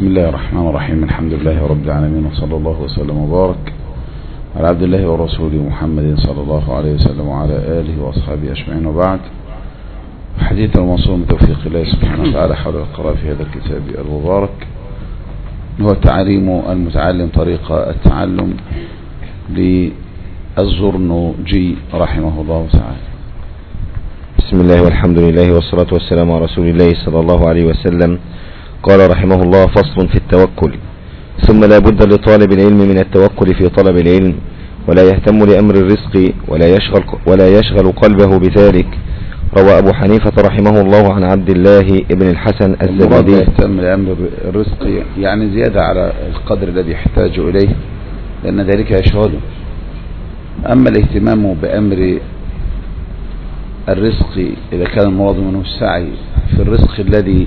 بسم الله الرحمن الرحيم. الحمد لله رب العالمين، وصلى الله وسلم وبارك على عبد الله ورسوله محمد صلى الله عليه وسلم وعلى آله وأصحابه أجمعين، وبعد. حديث الموصول من توفيق الله سبحانه وتعالى حول القراءة في هذا الكتاب المبارك هو تعليم المتعلم طريقة التعلم للزرنوجي رحمه الله تعالى. بسم الله والحمد لله والصلاة والسلام على رسول الله صلى الله عليه وسلم. قال رحمه الله: فصل في التوكل. ثم لا بد لطالب العلم من التوكل في طلب العلم، ولا يهتم لأمر الرزق ولا يشغل قلبه بذلك. روى أبو حنيفة رحمه الله عن عبد الله بن الحسن الزبدي. يهتم لأمر الرزق يعني زيادة على القدر الذي يحتاج إليه، لأن ذلك يشغله. أما الاهتمام بأمر الرزق إذا كان المراد منه السعي في الرزق الذي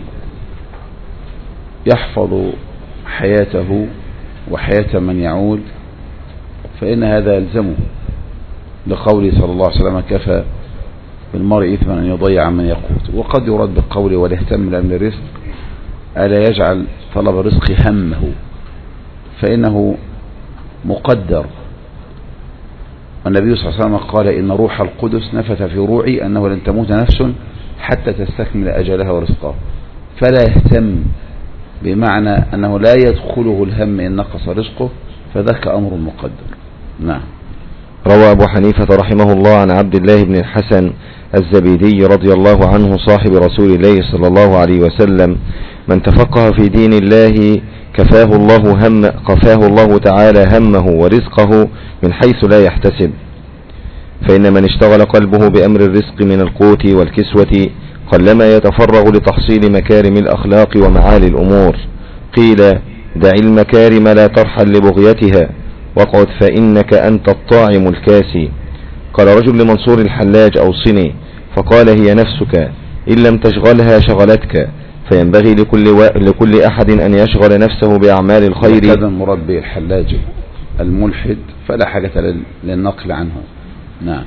يحفظ حياته وحياة من يعود، فإن هذا يلزمه، لقوله صلى الله عليه وسلم: كفى بالمرء إثما أن يضيع من يقوت. وقد يرد بالقول وليهتم لأمر الرزق ألا يجعل طلب الرزق همه، فإنه مقدر. النبي صلى الله عليه وسلم قال: إن روح القدس نفث في روعي أنه لن تموت نفس حتى تستكمل أجلها ورزقها. فلا يهتم بمعنى أنه لا يدخله الهم إن نقص رزقه، فذاك أمر مقدر. نعم. روى أبو حنيفة رحمه الله عن عبد الله بن الحسن الزبيدي رضي الله عنه صاحب رسول الله صلى الله عليه وسلم: من تفقه في دين الله كفاه الله تعالى همه ورزقه من حيث لا يحتسب. فإن من اشتغل قلبه بأمر الرزق من القوت والكسوة قلما يتفرغ لتحصيل مكارم الأخلاق ومعالي الأمور. قيل: دع المكارم لا ترحل لبغيتها، واقعد فإنك أنت الطاعم الكاسي. قال رجل لمنصور الحلاج: أوصني. فقال: هي نفسك، إن لم تشغلها شغلتك. فينبغي لكل أحد أن يشغل نفسه بأعمال الخير. هذا المراد به الحلاج الملحد، فلا حاجة للنقل عنه. نعم.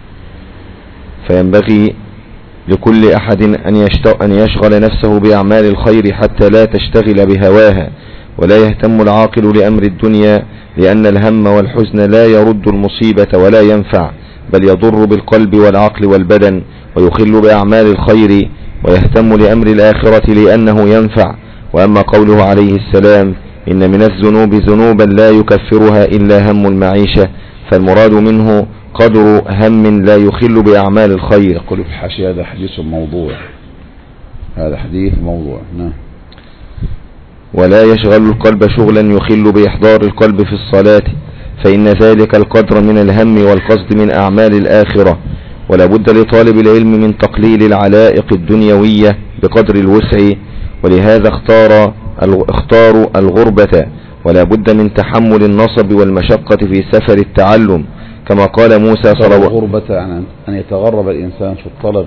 فينبغي لكل أحد أن يشغل نفسه بأعمال الخير حتى لا تشتغل بهواها. ولا يهتم العاقل لأمر الدنيا، لأن الهم والحزن لا يرد المصيبة ولا ينفع، بل يضر بالقلب والعقل والبدن ويخل بأعمال الخير. ويهتم لأمر الآخرة لأنه ينفع. وأما قوله عليه السلام: إن من الذنوب ذنوبا لا يكفرها إلا هم المعيشة، فالمراد منه قدر هم لا يخل بأعمال الخير. يقول في الحاشية: هذا حديث موضوع. هذا حديث موضوع. نعم. ولا يشغل القلب شغلا يخل بإحضار القلب في الصلاة، فإن ذلك القدر من الهم والقصد من أعمال الآخرة. ولا بد لطالب العلم من تقليل العلائق الدنيوية بقدر الوسع، ولهذا اختاروا الغربة. ولا بد من تحمل النصب والمشقة في سفر التعلم، كما قال موسى صلى الله عليه وسلم: الغربة عن أن يتغرب الإنسان في الطلب،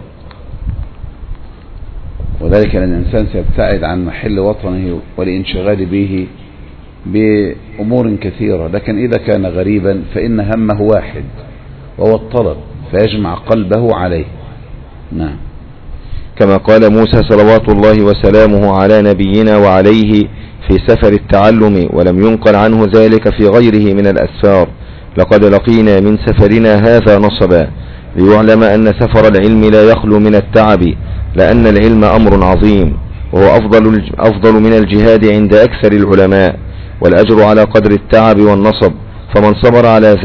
وذلك أن الإنسان سيبتعد عن محل وطنه والانشغال به بأمور كثيرة. لكن إذا كان غريبا فإن همه واحد وهو الطلب، فيجمع قلبه عليه. نعم. كما قال موسى صلوات الله وسلامه على نبينا وعليه في سفر التعلم، ولم ينقل عنه ذلك في غيره من الأسفار: لقد لقينا من سفرنا هذا نصبا. ليعلم أن سفر العلم لا يخلو من التعب، لأن العلم أمر عظيم، وهو أفضل من الجهاد عند أكثر العلماء، والأجر على قدر التعب والنصب. فمن صبر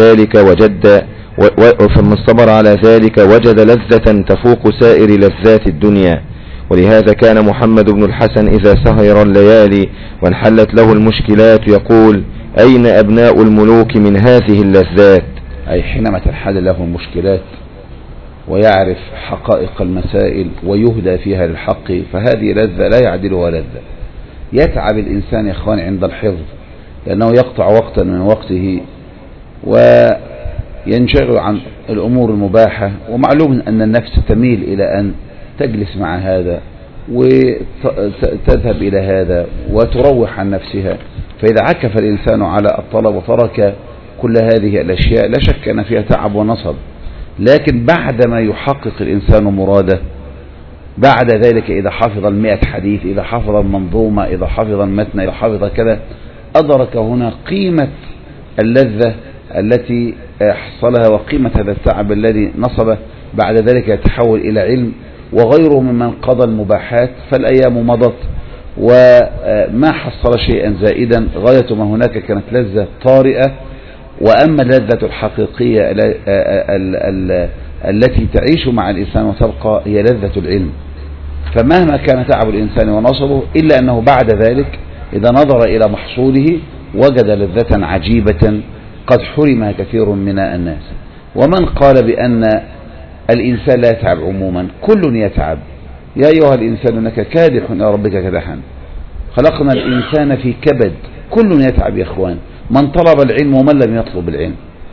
على ذلك وجد لذة تفوق سائر لذات الدنيا. ولهذا كان محمد بن الحسن إذا سهر الليالي وانحلت له المشكلات يقول: أين أبناء الملوك من هذه اللذات؟ أي حينما تنحل له المشكلات ويعرف حقائق المسائل ويهدى فيها للحق، فهذه لذة لا يعدلها لذة. يتعب الإنسان يا إخوان عند الحفظ، لأنه يقطع وقتا من وقته وينشغل عن الأمور المباحة. ومعلوم أن النفس تميل إلى أن تجلس مع هذا وتذهب إلى هذا وتروح عن نفسها. فإذا عكف الإنسان على الطلب وترك كل هذه الأشياء لا شك أن فيها تعب ونصب. لكن بعدما يحقق الإنسان مراده بعد ذلك إذا حفظ 100 حديث، إذا حفظ المنظومة، إذا حفظ المتن، إذا حفظ كذا، أدرك هنا قيمة اللذة التي حصلها وقيمة هذا التعب الذي نصبه. بعد ذلك يتحول إلى علم، وغيره ممن قضى المباحات فالأيام مضت وما حصل شيئا زائدا، غاية ما هناك كانت لذة طارئة. وأما اللذة الحقيقية التي تعيش مع الإنسان وتبقى هي لذة العلم. فمهما كان تعب الإنسان ونصبه إلا أنه بعد ذلك إذا نظر إلى محصوله وجد لذة عجيبة قد حرمها كثير من الناس. ومن قال بأن الإنسان لا يتعب عموما، كل يتعب. يا أيها الإنسان إنك كادح إلى ربك كدحا، خلقنا الإنسان في كبد، كل يتعب يا إخوان، من طلب العلم ومن لم يطلب العلم.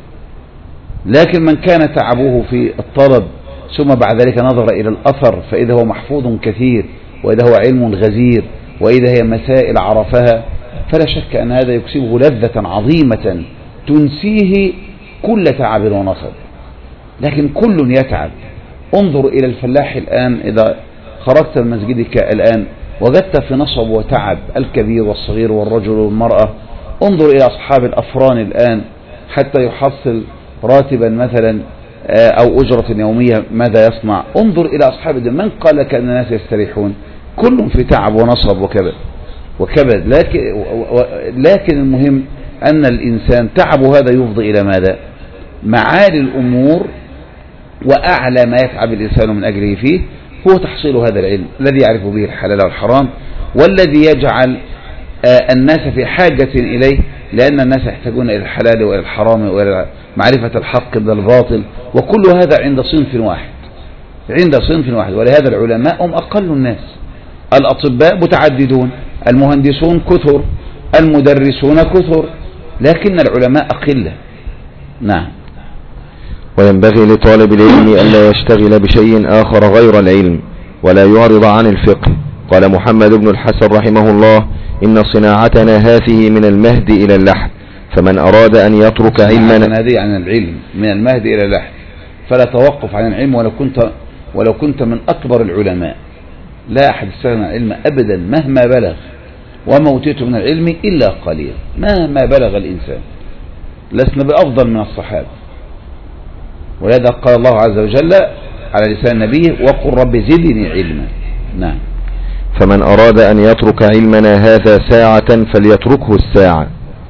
لكن من كان تعبه في الطلب ثم بعد ذلك نظر إلى الأثر فإذا هو محفوظ كثير، وإذا هو علم غزير، وإذا هي مسائل عرفها، فلا شك أن هذا يكسبه لذة عظيمة تنسيه كل تعب ونصب. لكن كل يتعب. انظر إلى الفلاح الآن، إذا خرجت من مسجدك الآن وجدت في نصب وتعب الكبير والصغير والرجل والمرأة. انظر إلى أصحاب الأفران الآن حتى يحصل راتبا مثلا أو أجرة يومية ماذا يصنع. انظر إلى أصحاب الدين، من قال لك أن الناس يستريحون؟ كلهم في تعب ونصب وكبد. لكن المهم أن الإنسان تعبه هذا يفضي إلى ماذا؟ معالي الأمور، وأعلى ما يتعب الإنسان من أجله فيه هو تحصيل هذا العلم الذي يعرف به الحلال والحرام، والذي يجعل الناس في حاجة إليه، لأن الناس يحتاجون إلى الحلال وإلى الحرام وإلى معرفة الحق من الباطل، وكل هذا عند صنف واحد. ولهذا العلماء هم أقل الناس. الأطباء متعددون، المهندسون كثر، المدرسون كثر، لكن العلماء أقلة. نعم. وينبغي لطالب العلم ألا يشتغل بشيء آخر غير العلم، ولا يعرض عن الفقه. قال محمد بن الحسن رحمه الله: إن صناعتنا هذه من المهد إلى اللحد، فمن أراد أن يترك علمنا هذه عن العلم من المهد إلى اللحد، فلا توقف عن العلم ولو كنت من أكبر العلماء. لا أحد يستغنى عن العلم أبدا مهما بلغ، وما أوتيت من العلم إلا قليل. مهما بلغ الإنسان لسنا بأفضل من الصحابة، ولهذا قال الله عز وجل على لسان نبيه: وقل رب زدني علما. نعم. فمن أراد أن يترك علمنا هذا ساعة فليتركه الساعة.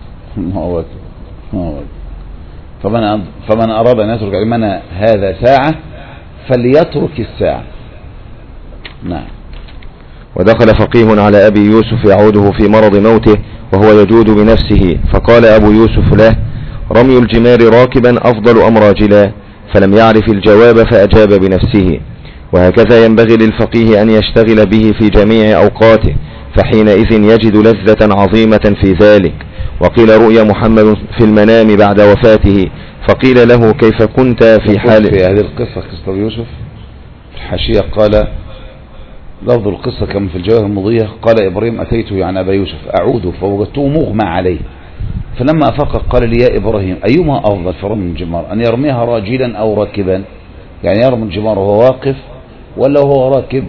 فمن أراد أن يترك علمنا هذا ساعة فليترك الساعة. نعم. ودخل فقيه على أبي يوسف يعوده في مرض موته وهو يجود بنفسه، فقال أبو يوسف له: رمي الجمار راكبا أفضل أم راجلا؟ فلم يعرف الجواب فأجاب بنفسه. وهكذا ينبغي للفقيه أن يشتغل به في جميع أوقاته، فحينئذ يجد لذة عظيمة في ذلك. وقيل رؤيا محمد في المنام بعد وفاته، فقيل له: كيف كنت في حال؟ في هذه القصة قصة يوسف الحاشية قال لفظ القصة كما في الجواهر المضية: قال إبراهيم: أتيته عن أبا يوسف أعوده فوجدته مغمى عليه، فلما أفاق قال لي: يا إبراهيم أيما أفضل في رمي الجمار، أن يرميها راجلا أو راكبا؟ يعني يرمي الجمار وهو واقف ولا هو راكب؟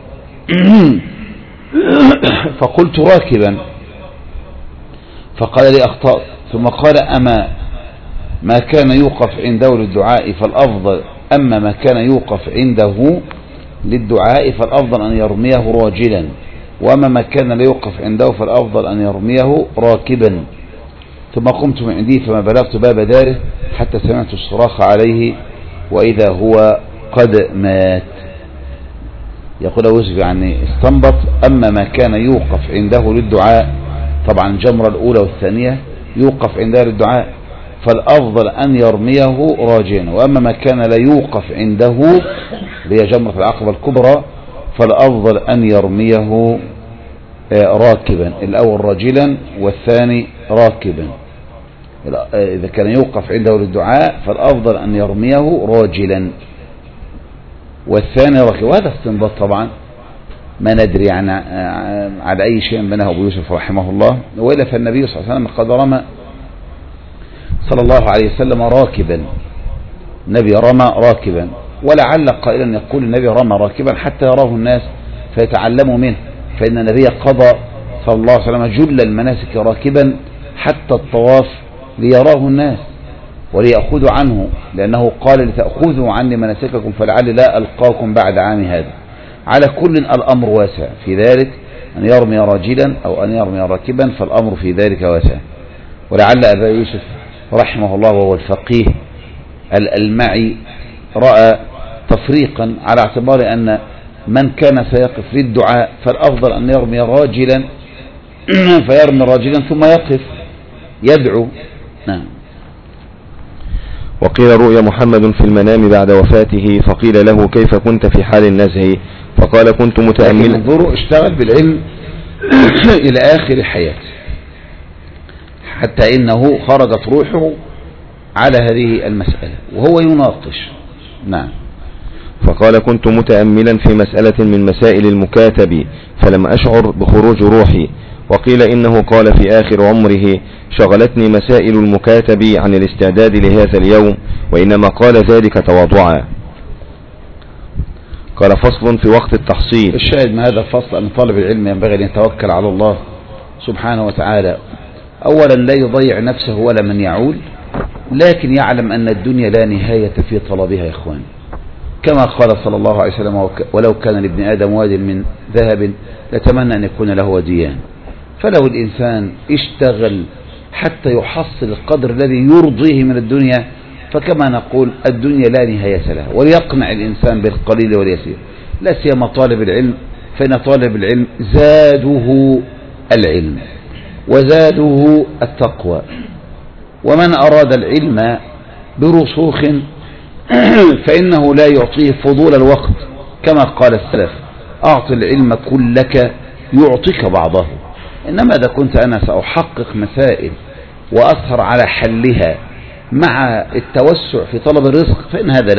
فقلت راكبا، فقال لي: أخطأت. ثم قال: أما ما كان يوقف عنده للدعاء فالأفضل، أما ما كان يوقف عنده للدعاء فالأفضل أن يرميه راجلا، وأما ما كان لا يوقف عنده فالأفضل أن يرميه راكبا. ثم قمت من عندي فما بلغت باب داره حتى سمعت الصراخ عليه وإذا هو قد مات. يقول يوسف يعني استنبط: أما ما كان يوقف عنده للدعاء، طبعا الجمرة الأولى والثانية يوقف عندها للدعاء، فالأفضل أن يرميه راجلا، وأما ما كان لا يوقف عنده هي جمرة العقبة الكبرى فالأفضل أن يرميه راكبا، الأول راجلا والثاني راكبا. إذا كان يوقف عنده للدعاء فالأفضل أن يرميه راجلا والثاني راكبا. وهذا استنباط طبعا ما ندري على أي شيء بناه أبو يوسف رحمه الله، وإلا فالنبي صلى الله عليه وسلم قد رمى صلى الله عليه وسلم راكبا، النبي رمى راكبا، ولعل قائلا يقول النبي رمى راكبا حتى يراه الناس فيتعلموا منه، فإن النبي قضى صلى الله عليه وسلم جل المناسك راكبا حتى الطواف ليراه الناس وليأخذوا عنه، لأنه قال لتأخذوا عني مناسككم فلعلي لا ألقاكم بعد عام هذا. على كل الأمر واسع في ذلك، أن يرمي راجلا أو أن يرمي راكبا، فالأمر في ذلك واسع. ولعل أبا يوسف رحمه الله وهو الفقيه الألمعي رأى تفريقا على اعتبار أن من كان سيقف للدعاء فالأفضل أن يرمي راجلا فيرمي راجلا ثم يقف يدعو. نعم. وقيل رؤيا محمد في المنام بعد وفاته، فقيل له كيف كنت في حال النزع؟ فقال كنت متأملا. انظروا، اشتغل بالعلم إلى آخر حياته حتى إنه خرجت روحه على هذه المسألة وهو يناقش. نعم. فقال كنت متأملا في مسألة من مسائل المكاتب فلم أشعر بخروج روحي. وقيل إنه قال في آخر عمره شغلتني مسائل المكاتب عن الاستعداد لهذا اليوم، وإنما قال ذلك تواضعا. قال فصل في وقت التحصيل. الشاهد من هذا الفصل أن طالب العلم ينبغي أن يتوكل على الله سبحانه وتعالى، أولا لا يضيع نفسه ولا من يعول، لكن يعلم أن الدنيا لا نهاية في طلبها يا إخوان، كما قال صلى الله عليه وسلم ولو كان لابن آدم واد من ذهب لتمنى أن يكون له وديان. فلو الإنسان اشتغل حتى يحصل القدر الذي يرضيه من الدنيا، فكما نقول الدنيا لا نهاية لها، وليقنع الإنسان بالقليل واليسير، لا سيما طالب العلم، فإن طالب العلم زاده العلم وزاده التقوى. ومن أراد العلم برسوخ فإنه لا يعطيه فضول الوقت، كما قال السلف أعط العلم كلك يعطيك بعضه. إنما إذا كنت أنا سأحقق مسائل وأسهر على حلها مع التوسع في طلب الرزق، فإن هذا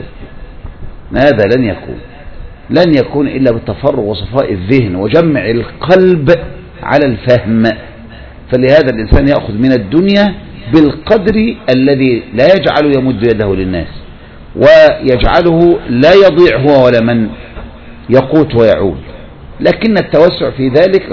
لن يكون إلا بالتفرغ وصفاء الذهن وجمع القلب على الفهم. فلهذا الإنسان يأخذ من الدنيا بالقدر الذي لا يجعل يمد يده للناس، ويجعله لا يضيع هو ولا من يقوت ويعول. لكن التوسع في ذلك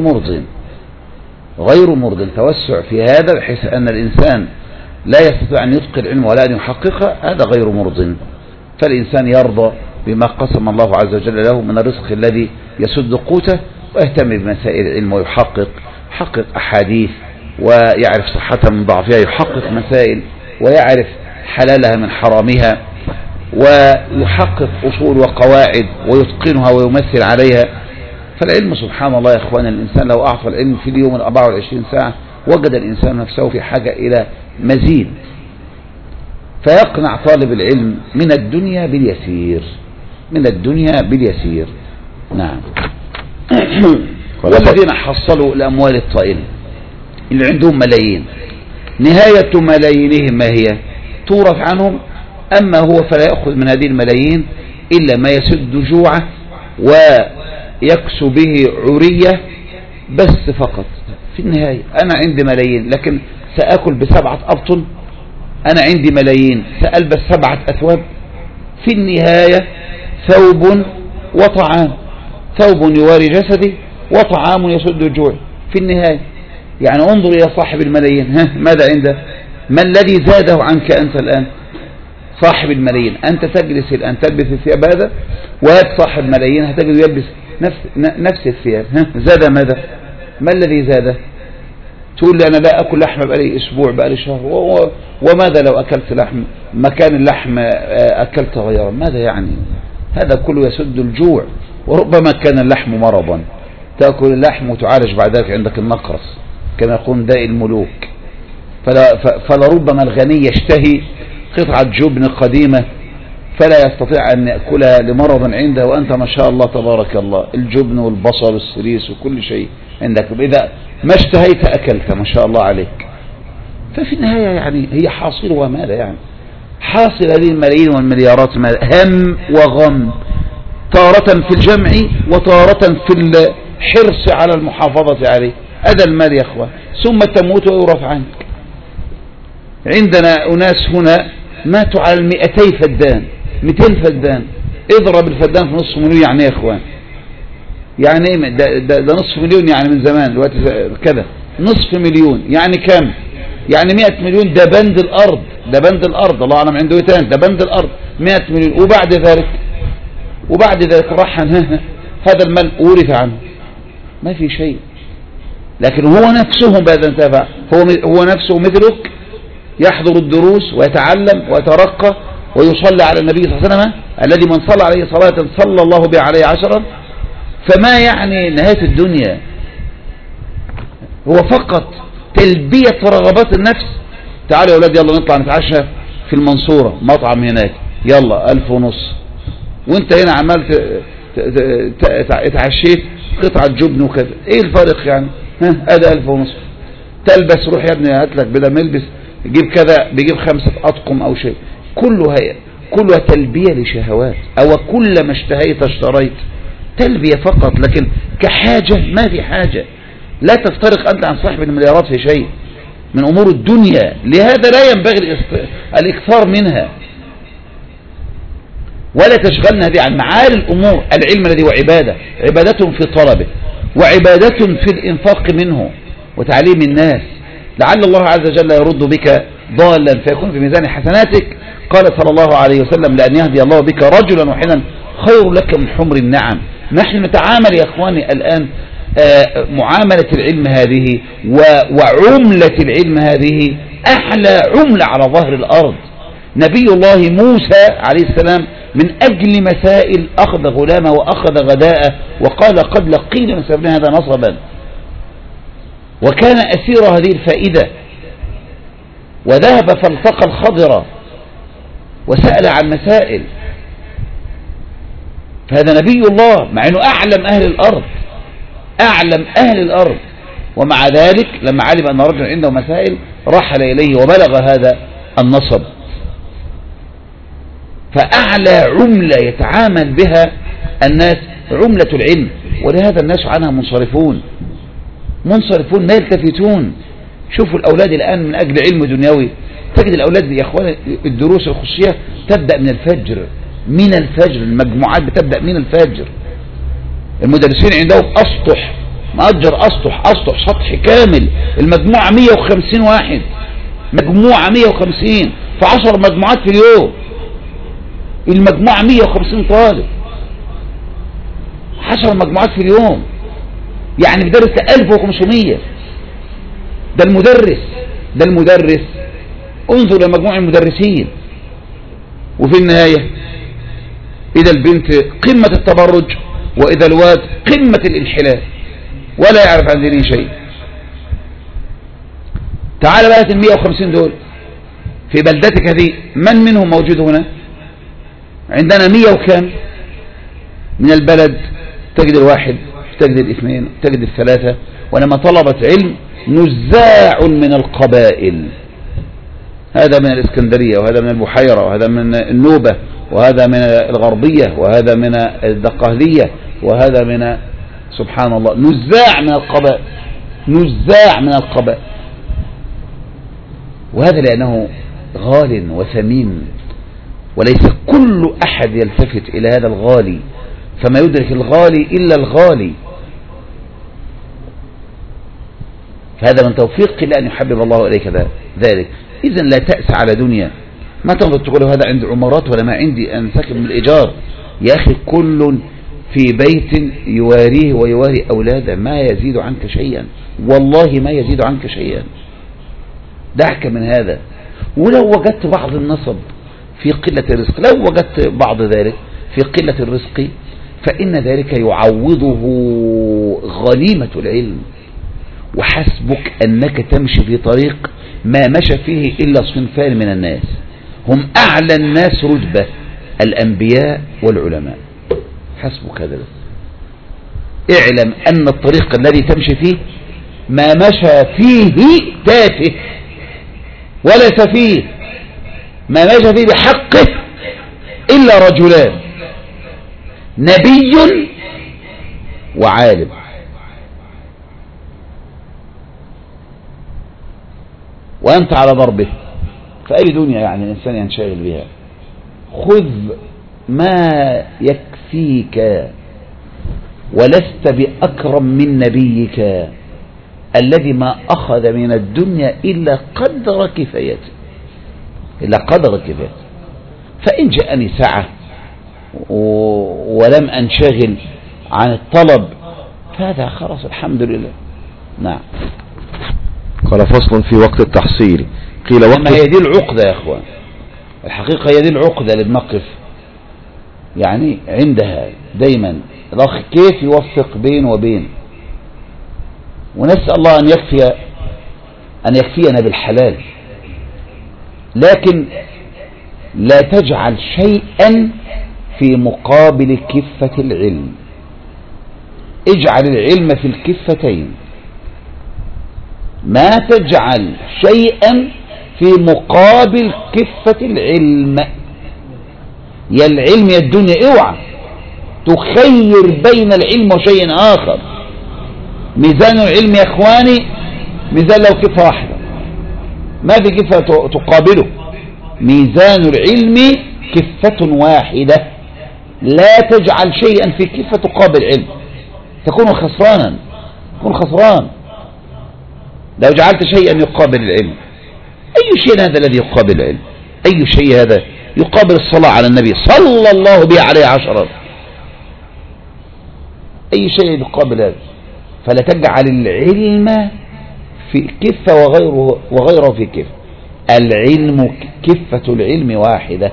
غير مرض. توسع في هذا بحيث أن الإنسان لا يستطيع أن يتقن العلم ولا أن يحققه، هذا غير مرض. فالإنسان يرضى بما قسم الله عز وجل له من الرزق الذي يسد قوته، ويهتم بمسائل العلم ويحقق أحاديث ويعرف صحتها من ضعفها، يحقق مسائل ويعرف حلالها من حرامها، ويحقق أصول وقواعد ويتقنها ويمثل عليها. فالعلم سبحان الله يا إخوان، الإنسان لو أعطى العلم في اليوم 24 ساعة وجد الإنسان نفسه في حاجة إلى مزيد. فيقنع طالب العلم من الدنيا باليسير. نعم. والذين حصلوا الأموال الطائلة اللي عندهم ملايين، نهاية ملايينهم ما هي؟ تورث عنهم، أما هو فلا يأخذ من هذه الملايين إلا ما يسد جوعه ويكسو به عرية بس فقط. في النهاية أنا عندي ملايين لكن سأكل ب7 أبطن، أنا عندي ملايين سألبس 7 أثواب. في النهاية ثوب وطعام، ثوب يواري جسدي وطعام يسد الجوع. في النهاية يعني انظر إلى صاحب الملايين، ماذا عنده؟ ما الذي زاده عنك أنت الآن؟ صاحب الملايين أنت تجلس الآن تلبس الثياب هذا، وهذا صاحب ملايين هتجد يلبس نفس الثياب، زاد ماذا؟ ما الذي زاده؟ تقول لي أنا لا أكل لحم بقالي أسبوع بقالي شهر، وماذا لو أكلت لحم مكان اللحم أكلت غيره؟ ماذا يعني؟ هذا كله يسد الجوع. وربما كان اللحم مرضا، تأكل اللحم وتعالج بعد ذلك عندك النقرس كما يقول داء الملوك. فلربما الغني يشتهي قطعة جبن قديمة فلا يستطيع أن يأكلها لمرض عنده، وأنت ما شاء الله تبارك الله الجبن والبصل والسريس وكل شيء عندك، إذا ما اشتهيت أكلت ما شاء الله عليك. ففي النهاية يعني هي حاصلها ماذا؟ يعني حاصل هذه الملايين والمليارات هم وغم، تارة في الجمع وتارة في الحرص على المحافظة عليه. هذا المال يا أخوان، ثم تموت ويورث عنك. عندنا أناس هنا ماتوا على 200 فدان، 200 فدان، اضرب الفدان في نصف مليون يعني يا أخوان، يعني ايه ده نصف مليون يعني من زمان، دلوقتي كده نصف مليون يعني كم؟ يعني 100 مليون. ده بند الارض، ده بند الارض، الله اعلم عنده ايه تاني، ده بند الارض 100 مليون. وبعد ذلك راح هذا المال ورث عنه، ما في شيء. لكن هو نفسه بعد ان تابع، هو نفسه مثلك يحضر الدروس ويتعلم ويترقى ويصلي على النبي صلى الله عليه وسلم الذي من صلى عليه صلاة صلى الله به عليه 10. فما يعني نهاية الدنيا، هو فقط تلبية رغبات النفس. تعالوا يا أولاد يلا نطلع نتعشى في المنصورة مطعم هناك، يلا 1500، وانت هنا عمال اتعشيت قطعة جبن وكذا، ايه الفرق يعني؟ ادي 1500. تلبس روح يا ابني هات لك بدل ما يلبس جيب كذا، بيجيب 5 أطقم او شيء، كلها تلبية لشهوات. او كلما اشتهيت اشتريت، تلبية فقط، لكن كحاجة ما في حاجة. لا تفترق أنت عن صاحب المليارات في شيء من أمور الدنيا، لهذا لا ينبغي الإكثار منها، ولا تشغلنا هذه عن معالي الأمور. العلم الذي هو عبادة في طلبه، وعبادة في الإنفاق منه وتعليم الناس، لعل الله عز وجل يرد بك ضالا فيكون في ميزان حسناتك. قال صلى الله عليه وسلم: لأن يهدي الله بك رجلا واحدا خير لك من حمر النعم. نحن نتعامل يا أخواني الآن معاملة العلم هذه وعملة العلم هذه أحلى عملة على ظهر الأرض. نبي الله موسى عليه السلام من أجل مسائل أخذ غلامه وأخذ غداءه وقال: قد لقينا من سببنا هذا نصبا، وكان أسير هذه الفائدة، وذهب فالتقى الخضر وسأل عن مسائل. فهذا نبي الله مع أنه أعلم أهل الأرض، ومع ذلك لما علم أن رجل عنده مسائل رحل إليه وبلغ هذا النصب. فأعلى عملة يتعامل بها الناس عملة العلم، ولهذا الناس عنها منصرفون ما يلتفتون. شوفوا الأولاد الآن من أجل علم دنيوي، تجد الأولاد يا أخوان الدروس الخصوصية تبدأ من الفجر، المجموعات بتبدأ من الفجر. المدرسين عندهم أسطح، مأجر أسطح سطح كامل، المجموعة 150 واحد، مجموعة 150 في 10 مجموعات في اليوم، المجموعة 150 طالب، 10 مجموعات في اليوم، يعني بدرس 1500. ده المدرس انظر لمجموع المدرسين. وفي النهاية إذا البنت قمة التبرج، وإذا الواد قمة الانحلال، ولا يعرف عن دينه شيء. تعال بقى 150 دول في بلدتك هذه، من منهم موجود هنا؟ عندنا 100 وكام من البلد، تجد الواحد، تجد الاثنين، تجد الثلاثة. ولما طلبت علم نزاع من القبائل، هذا من الإسكندرية، وهذا من البحيرة، وهذا من النوبة، وهذا من الغربية، وهذا من الدقهلية، وهذا من سبحان الله نزاع من القبائل. وهذا لأنه غال وثمين، وليس كل أحد يلتفت إلى هذا الغالي، فما يدرك الغالي إلا الغالي. فهذا من توفيق الله أن يحبب الله إليك ذلك. إذن لا تأس على دنيا، ما تنظر تقول هذا عند عمارات ولا ما عندي، أنا ساكن من الإيجار. يا أخي كل في بيت يواريه ويواري أولاده، ما يزيد عنك شيئا، والله ما يزيد عنك شيئا. دعك من هذا. ولو وجدت بعض النصب في قلة الرزق، لو وجدت بعض ذلك في قلة الرزق، فإن ذلك يعوضه غنيمة العلم. وحسبك أنك تمشي في طريق ما مشى فيه إلا صنفان من الناس، هم أعلى الناس رتبة، الأنبياء والعلماء. حسبك هذا بس. اعلم أن الطريق الذي تمشي فيه ما مشى فيه تافه ولا سفيه، ما مشى فيه بحقه إلا رجلان، نبي وعالم. وأنت على ضربه، فأي دنيا يعني الإنسان ينشغل بها. خذ ما يكفيك، ولست بأكرم من نبيك الذي ما أخذ من الدنيا إلا قدر كفايته، فإن جاءني سعة ولم أنشغل عن الطلب فهذا خلاص الحمد لله. نعم. قال فصل في وقت التحصيل. قيل وقت هي دي العقدة يا أخوان، الحقيقة هي دي العقدة اللي بنقف يعني عندها دايما، الأخ كيف يوفق بين وبين، ونسأل الله أن يكفينا بالحلال، لكن لا تجعل شيئا في مقابل كفة العلم، اجعل العلم في الكفتين، ما تجعل شيئا في مقابل كفة العلم. يا العلم يا الدنيا، اوعى تخير بين العلم وشيء آخر. ميزان العلم يا اخواني ميزان له كفة واحدة، ما في كفة تقابله. ميزان العلم كفة واحدة، لا تجعل شيئا في كفة تقابل علم، تكون خسرانا، تكون خسران لو جعلت شيئا يقابل العلم. أي شيء هذا الذي يقابل العلم؟ أي شيء هذا يقابل الصلاة على النبي صلى الله به عليه عشرة؟ أي شيء يقابل هذا؟ فلا تجعل العلم في كفة وغيره في كفة. العلم كفة العلم واحدة،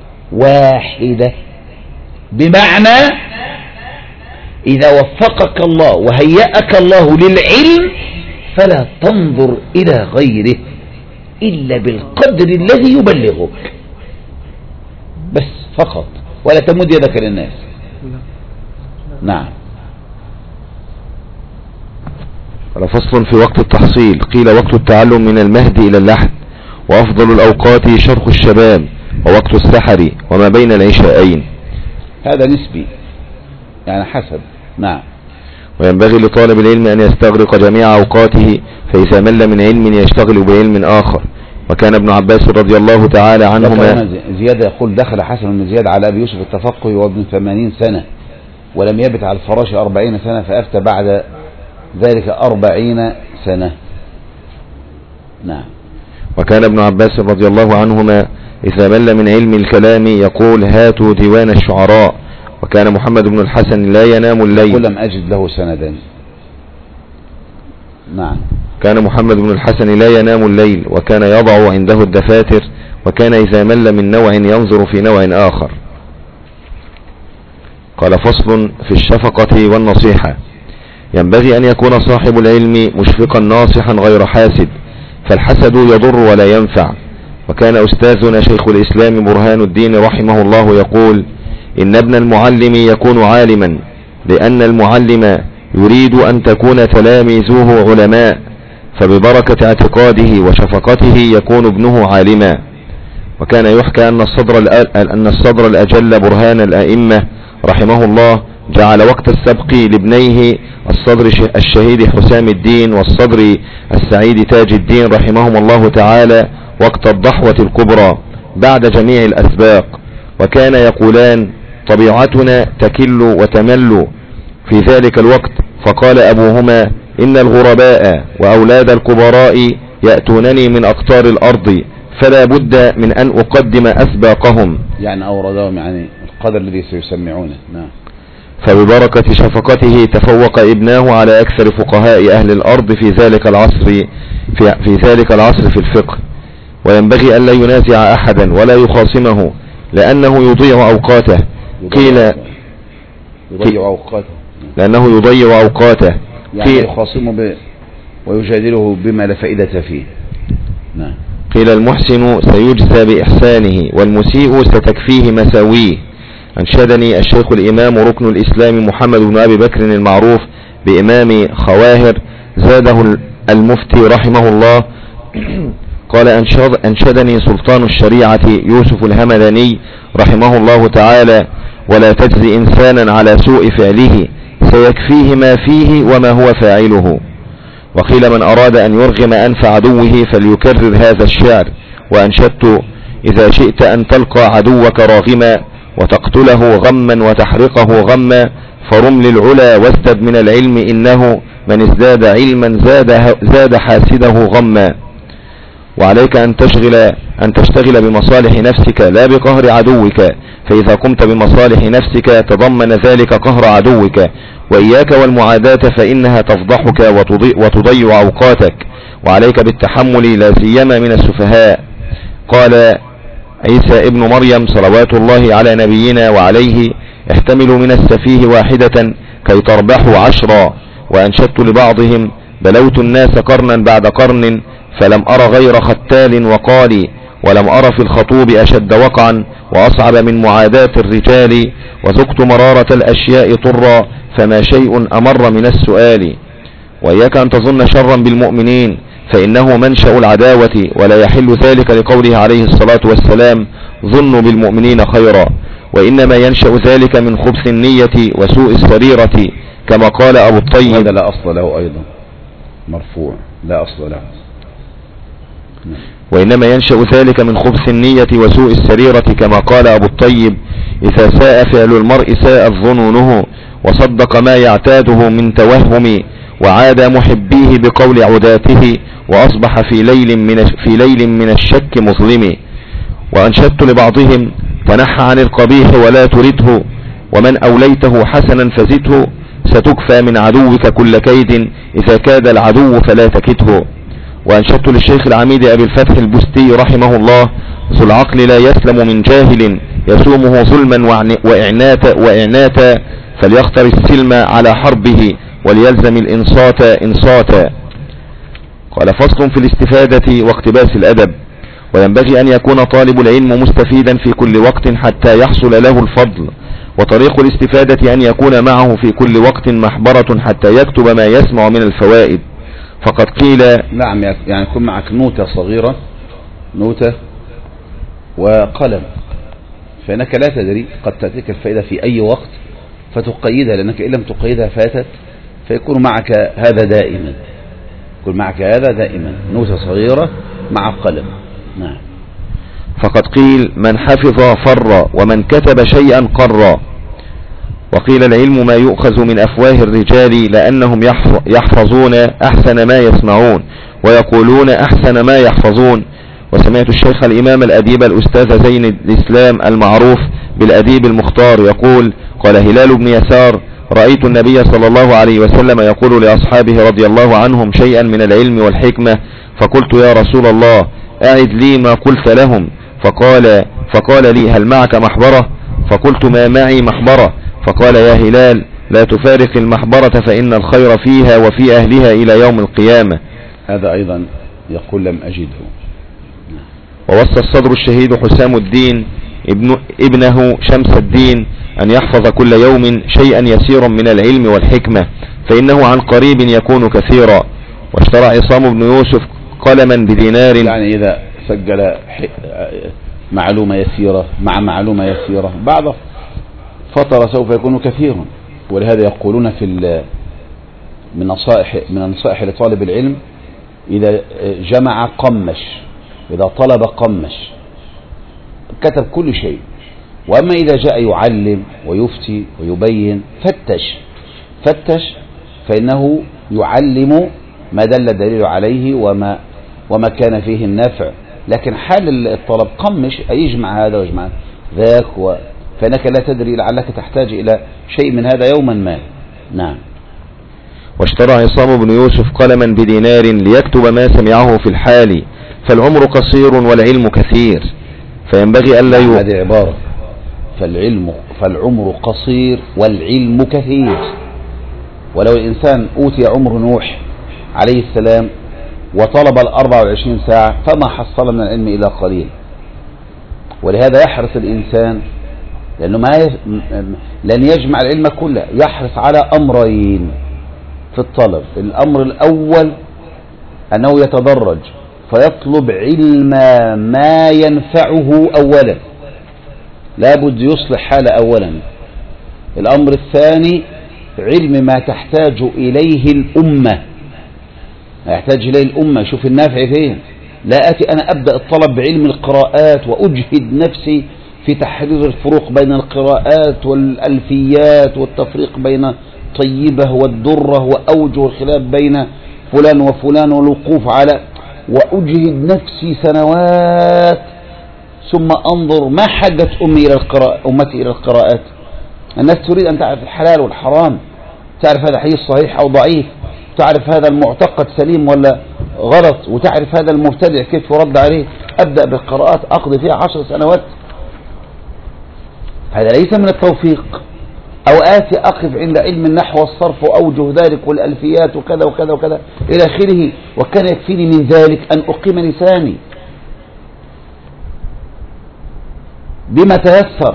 بمعنى إذا وفقك الله وهيأك الله للعلم فلا تنظر إلى غيره إلا بالقدر الذي يبلغك بس فقط، ولا تمد يدك للناس. نعم. فصل في وقت التحصيل. قيل وقت التعلم من المهد إلى اللحد، وأفضل الأوقات شرق الشباب، ووقت السحر وما بين العشاءين. هذا نسبي يعني حسب. نعم. وينبغي لطالب العلم أن يستغرق جميع أوقاته، فإذا مل من علم يشتغل بعلم آخر. وكان ابن عباس رضي الله تعالى عنهما زيادة يقول دخل حسن بن زياد على أبي يوسف التفقه وابن 80 سنة ولم يبت على الفراش 40 سنة، فأفتى بعد ذلك 40 سنة. نعم. وكان ابن عباس رضي الله عنهما إذا مل من علم الكلام يقول هاتوا ديوان الشعراء. وكان محمد بن الحسن لا ينام الليل. لم أجد له سندا. نعم. كان محمد بن الحسن لا ينام الليل، وكان يضع عنده الدفاتر، وكان إذا مل من نوع ينظر في نوع آخر. قال فصل في الشفقة والنصيحة. ينبغي أن يكون صاحب العلم مشفقا ناصحا غير حاسد، فالحسد يضر ولا ينفع. وكان أستاذنا شيخ الإسلام برهان الدين رحمه الله يقول إن ابن المعلم يكون عالما لأن المعلم يريد أن تكون تلاميذه علماء، فببركة اعتقاده وشفقته يكون ابنه عالما. وكان يحكى أن الصدر الأجل برهان الأئمة رحمه الله جعل وقت السبق لابنيه الصدر الشهيد حسام الدين والصدر السعيد تاج الدين رحمهم الله تعالى وقت الضحوة الكبرى بعد جميع الأسباق. وكان يقولان طبيعتنا تكل وتمل في ذلك الوقت، فقال أبوهما إن الغرباء وأولاد الكبراء يأتونني من أقطار الأرض، فلا بد من أن أقدم أسباقهم، يعني أوردهم يعني القدر الذي سيسمعونه. نعم. فببركة شفقته تفوق ابناه على أكثر فقهاء أهل الأرض في ذلك العصر في الفقه. وينبغي أن لا ينازع أحدا ولا يخاصمه لأنه يضيع أوقاته. لأنه يضيع أوقاته يعني يخاصمه ويجادله بما لا فائدة فيه. نعم. قيل المحسن سيجزى بإحسانه والمسيء ستكفيه مساويه. أنشدني الشيخ الإمام ركن الإسلام محمد بن أبي بكر المعروف بإمام خواهر زاده المفتي رحمه الله قال أنشدني سلطان الشريعة يوسف الهمداني رحمه الله تعالى ولا تجزي إنسانا على سوء فعله سيكفيه ما فيه وما هو فاعله. وقيل من أراد أن يرغم أنف عدوه فليكرر هذا الشعر. وأنشدت إذا شئت أن تلقى عدوك راغما وتقتله غما وتحرقه غما، فرم للعلا وازدد من العلم، إنه من ازداد علما زاد حاسده غما. وعليك أن تشتغل بمصالح نفسك لا بقهر عدوك، فإذا قمت بمصالح نفسك تضمن ذلك قهر عدوك. وإياك والمعاداة فإنها تفضحك وتضيع أوقاتك، وعليك بالتحمل لا سيما من السفهاء. قال عيسى ابن مريم صلوات الله على نبينا وعليه: احتملوا من السفيه واحدة كي تربحوا 10. وأنشدت لبعضهم: بلوت الناس قرنا بعد قرن، فلم أر غير ختال وقالي، ولم أر في الخطوب أشد وقعا وأصعب من معاداة الرجال، وذقت مرارة الأشياء طرا، فما شيء أمر من السؤال. وإياك أن تظن شرا بالمؤمنين، فإنه منشأ العداوة، ولا يحل ذلك لقوله عليه الصلاة والسلام: ظنوا بالمؤمنين خيرا. وإنما ينشأ ذلك من خبث النية وسوء السريرة، كما قال أبو الطيب. هذا لا أصل له أيضا، مرفوع لا أصل له. وإنما ينشأ ذلك من خبث النية وسوء السريرة، كما قال أبو الطيب: إذا ساء فعل المرء ساءت ظنونه، وصدق ما يعتاده من توهم، وعاد محبيه بقول عداته، وأصبح في ليل من الشك مظلم. وأنشدت لبعضهم: تنحى عن القبيح ولا ترده، ومن أوليته حسنا فزده، ستكفى من عدوك كل كيد، إذا كاد العدو فلا تكده. وأنشدت للشيخ العميد أبي الفتح البستي رحمه الله: ذو العقل لا يسلم من جاهل يسومه ظلما وإعناتا، فليختر السلم على حربه، وليلزم الإنصات إنصاتا. قال: فصل في الاستفادة واقتباس الأدب. وينبغي أن يكون طالب العلم مستفيدا في كل وقت حتى يحصل له الفضل، وطريق الاستفادة أن يكون معه في كل وقت محبرة حتى يكتب ما يسمع من الفوائد. فقد قيل: نعم، يعني يكون معك نوتة صغيرة، نوتة وقلم، فإنك لا تدري قد تأتيك الفائدة في أي وقت فتقيدها، لأنك إن لم تقيدها فاتت، فيكون معك هذا دائما، يكون معك هذا دائما، نوتة صغيرة مع قلم. نعم. فقد قيل: من حفظ فر، ومن كتب شيئا قر. وقيل: العلم ما يؤخذ من أفواه الرجال، لأنهم يحفظون أحسن ما يسمعون، ويقولون أحسن ما يحفظون. وسمعت الشيخ الإمام الأديب الأستاذ زين الإسلام المعروف بالأديب المختار يقول: قال هلال بن يسار: رأيت النبي صلى الله عليه وسلم يقول لأصحابه رضي الله عنهم شيئا من العلم والحكمة، فقلت: يا رسول الله، أعد لي ما قلت لهم. فقال لي: هل معك محبرة؟ فقلت: ما معي محبرة. فقال: يا هلال، لا تفارق المحبرة، فإن الخير فيها وفي أهلها إلى يوم القيامة. هذا أيضا يقول: لم أجده. ووصى الصدر الشهيد حسام الدين ابنه شمس الدين أن يحفظ كل يوم شيئا يسيرا من العلم والحكمة، فإنه عن قريب يكون كثيرا. واشترى عصام بن يوسف قلما بدينار، يعني إذا سجل معلومة يسيرة مع معلومة يسيرة بعد فترة سوف يكون كثيرا. ولهذا يقولون من النصائح لطالب العلم: إذا جمع قمش، إذا طلب قمش، كتب كل شيء. وأما إذا جاء يعلم ويفتي ويبين فتش، فإنه يعلم ما دل الدليل عليه وما كان فيه النفع. لكن حال الطلب قمش، يجمع هذا ويجمع ذاك، فإنك لا تدري، لعلك تحتاج إلى شيء من هذا يوما ما. نعم. واشترى عصام بن يوسف قلما بدينار ليكتب ما سمعه في الحال، فالعمر قصير والعلم كثير، فينبغي ألا هذه عبارة: فالعمر قصير والعلم كثير. ولو الإنسان أوتي عمر نوح عليه السلام وطلب 24 ساعة فما حصل من العلم إلا قليل. ولهذا يحرص الإنسان، لأنه لن يجمع العلم كله، يحرص على أمرين في الطلب. الأمر الأول أنه يتدرج فيطلب علم ما ينفعه أولا، لابد يصلح حاله أولا. الأمر الثاني علم ما تحتاج إليه الأمة، يحتاج إليه الأمة، شوف النافع فين. لا أتي أنا أبدأ الطلب بعلم القراءات وأجهد نفسي في تحرير الفروق بين القراءات والألفيات والتفريق بين طيبة والدرة وأوجه الخلاف بين فلان وفلان والوقوف على، وأجهد نفسي سنوات ثم أنظر ما حاجة أمتي إلى القراءات. الناس تريد أن تعرف الحلال والحرام، تعرف هذا حديث صحيح أو ضعيف، تعرف هذا المعتقد سليم ولا غلط، وتعرف هذا المبتدع كيف يرد عليه. أبدأ بالقراءات أقضي فيها 10 سنوات، هذا ليس من التوفيق. أو آتي أقف عند علم النحو والصرف وأوجه ذلك والألفيات وكذا وكذا وكذا إلى آخره، وكان يكفيني من ذلك أن أقيم لساني بما تيسر.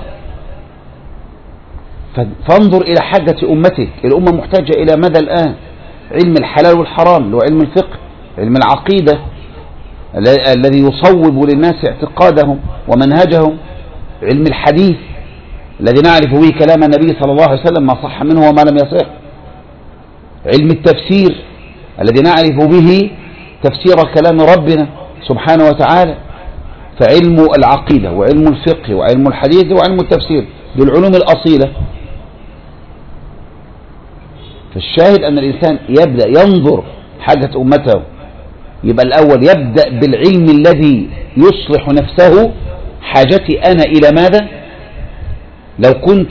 فانظر إلى حاجة أمتك. الأمة محتاجة إلى ماذا الآن؟ علم الحلال والحرام، وعلم الفقه، علم العقيدة الذي يصوب للناس اعتقادهم ومنهجهم، علم الحديث الذي نعرف به كلام النبي صلى الله عليه وسلم ما صح منه وما لم يصح، علم التفسير الذي نعرف به تفسير كلام ربنا سبحانه وتعالى. فعلم العقيدة وعلم الفقه وعلم الحديث وعلم التفسير دي العلوم الأصيلة. فالشاهد أن الإنسان يبدأ ينظر حاجة أمته، يبقى الأول يبدأ بالعلم الذي يصلح نفسه. حاجتي أنا إلى ماذا؟ لو كنت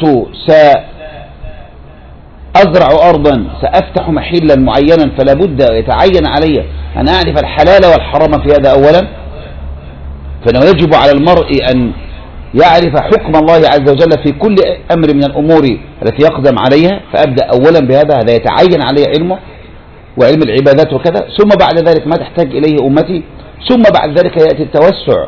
سأزرع أرضا، سأفتح محلا معينا، فلا بد يتعين علي أن أعرف الحلال والحرام في هذا أولا. فإنه يجب على المرء أن يعرف حكم الله عز وجل في كل أمر من الأمور التي يقدم عليها، فأبدأ أولا بهذا، هذا يتعين عليه علمه وعلم العبادات وكذا. ثم بعد ذلك ما تحتاج إليه أمتي، ثم بعد ذلك يأتي التوسع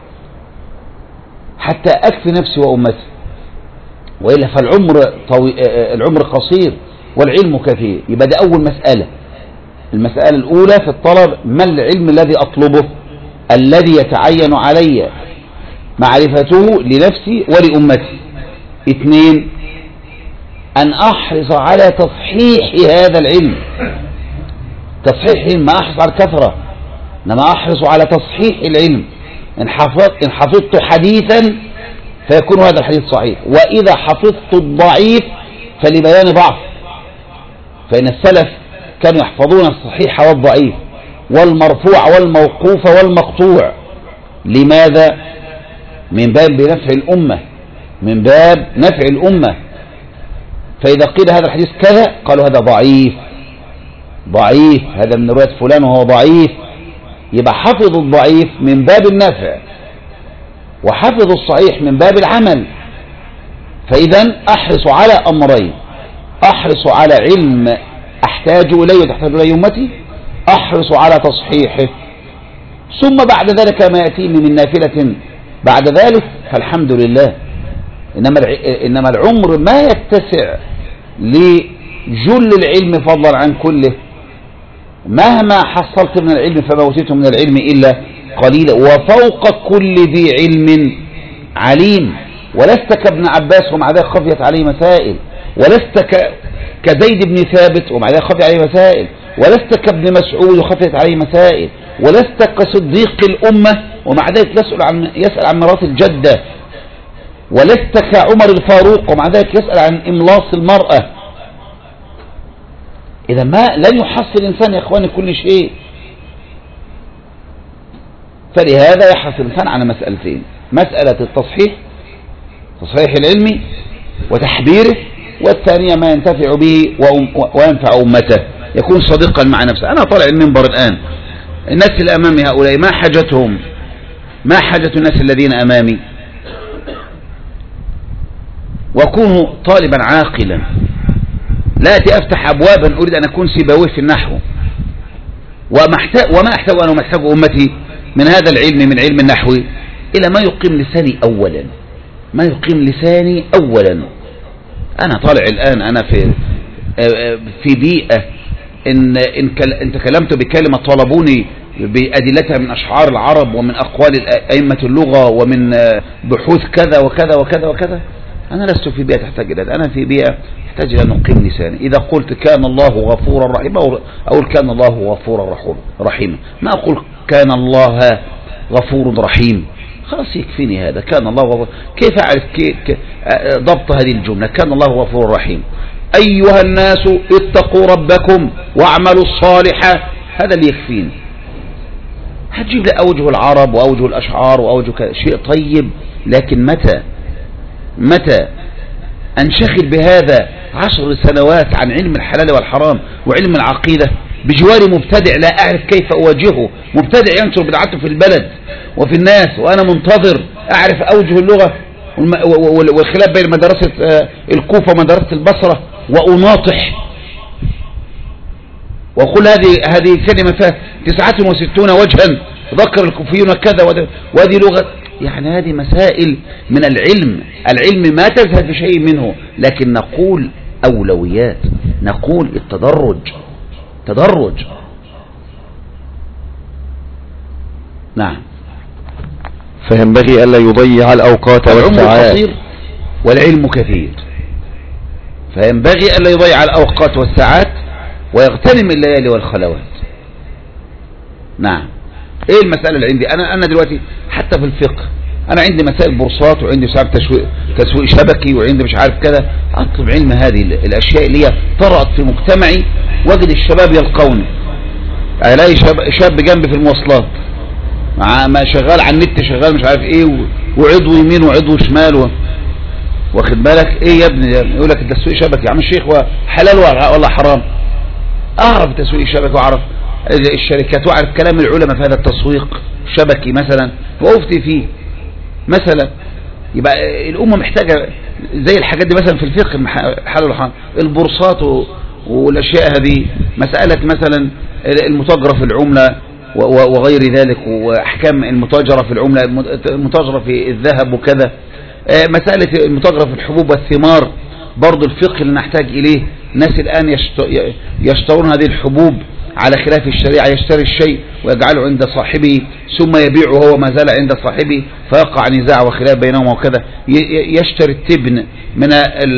حتى أكفي نفسي وأمتي. وإلا العمر قصير والعلم كثير. يبقى ده أول مسألة. المسألة الأولى في الطلب: ما العلم الذي أطلبه الذي يتعين علي معرفته لنفسي ولأمتي؟ 2: أن أحرص على تصحيح هذا العلم. تصحيح العلم، ما أحرص على الكثرة، إنما أحرص على تصحيح العلم. إن حفظت حديثا فيكون هذا الحديث صحيح، وإذا حفظت الضعيف فلبيان ضعف. فإن السلف كانوا يحفظون الصحيح والضعيف والمرفوع والموقوف والمقطوع. لماذا؟ من باب نفع الأمة، من باب نفع الأمة. فإذا قيل هذا الحديث كذا قالوا هذا ضعيف، ضعيف، هذا من رواية فلان وهو ضعيف. يبقى حفظ الضعيف من باب النفع، وحفظ الصحيح من باب العمل. فإذا أحرص على أمرين: أحرص على علم أحتاج إليه وتحتاج إليه أمتي، أحرص على تصحيحه. ثم بعد ذلك ما يأتيني من نافلة بعد ذلك فالحمد لله. إنما العمر ما يتسع لجل العلم فضلا عن كله. مهما حصلت من العلم فما أوتيت من العلم إلا قليلا. وفوق كل ذي علم عليم. ولست كابن عباس ومع ذلك خفيت عليه مسائل، ولست كزيد بن ثابت ومع ذلك خفيت عليه مسائل، ولست كابن مسعود وخفيت عليه مسائل، ولست كصديق الأمة ومع ذلك يسأل عن ميراث الجدة، ولست كعمر الفاروق ومع ذلك يسأل عن إملاص المرأة. إذا ما لن يحصل الإنسان يا إخواني كل شيء. فلهذا يحرص الإنسان على مسألتين: مسألة التصحيح، تصحيح العلم وتحبيره، والثانية ما ينتفع به وينفع أمته، يكون صديقا مع نفسه. أنا طالع المنبر الآن، الناس اللي أمامي هؤلاء ما حاجتهم؟ ما حاجة الناس الذين أمامي؟ وأكون طالبا عاقلا، لا أتي أفتح أبوابا أريد أن أكون سيبويه في النحو، وما أحتاج أنا ومحتاج أمتي من هذا العلم، من علم النحو، إلى ما يقيم لساني أولا، ما يقيم لساني أولا. أنا طالع الآن، أنا في بيئة إن تكلمت بكلمة طلبوني بأدلتها من أشعار العرب ومن أقوال أئمة اللغة ومن بحوث كذا وكذا وكذا وكذا. أنا لست في بيئة تحتاج إلى هذا، أنا في بيئة تحتاج إلى أن أقيم لساني. إذا قلت كان الله غفورا رحيما أقول كان الله غفورا رحيما، ما أقول كان الله غفور رحيم. خلاص يكفيني هذا. كان الله غفور. كيف أعرف ضبط هذه الجملة؟ كان الله غفور رحيم. أيها الناس اتقوا ربكم واعملوا الصالحة، هذا اللي يكفيني. هتجيب لي أوجه العرب وأوجه الأشعار وأوجه شيء طيب، لكن متى أنشغل بهذا 10 سنوات عن علم الحلال والحرام وعلم العقيدة بجوار مبتدع لا أعرف كيف أواجهه، مبتدع ينشر بدعته في البلد وفي الناس، وأنا منتظر أعرف أوجه اللغة والخلاف بين مدرسة الكوفة ومدرسة البصرة، وأناطح وأقول هذه كلمة فيها 69 وجها، ذكر الكوفيون كذا وهذه لغة. يعني هذه مسائل من العلم ما تذهب في شيء منه، لكن نقول أولويات، نقول تدرج. نعم. فينبغي ألا يضيع الأوقات والساعات. العمر قصير والعلم كثير، فينبغي ألا يضيع الأوقات والساعات ويغتنم الليالي والخلوات. نعم. ايه المسألة اللي عندي انا دلوقتي حتى في الفقه؟ انا عندي مسائل بورصات، وعندي مسائل تسويق شبكي، وعندي مش عارف كذا. اطلب علم هذه الاشياء اللي هي طرأت في مجتمعي، واجد الشباب يلقوني، الاقي شاب جنبي في المواصلات ما شغال على النت، شغال مش عارف ايه، وعضو يمين وعضو شمال واخد بالك ايه يا ابني؟ يقول لك التسويق شبكي يا عم الشيخ، حلال ولا حرام؟ اعرف التسويق الشبكي واعرف الشركات واعرف كلام العلماء في هذا التسويق الشبكي مثلا، وافتي فيه مثلا. يبقى الامه محتاجه زي الحاجات دي مثلا في الفقه، حلال والحرام، البورصات والاشياء هذه، مساله مثلا المتاجره في العمله وغير ذلك، واحكام المتاجره في العمله، المتاجره في الذهب وكذا، مساله المتاجره في الحبوب والثمار، برضو الفقه اللي نحتاج اليه. ناس الان يشترون هذه الحبوب على خلاف الشريعة، يشتري الشيء ويجعله عند صاحبه ثم يبيعه هو ما زال عند صاحبه، فيقع نزاع وخلاف بينهما وكذا. يشتري التبن من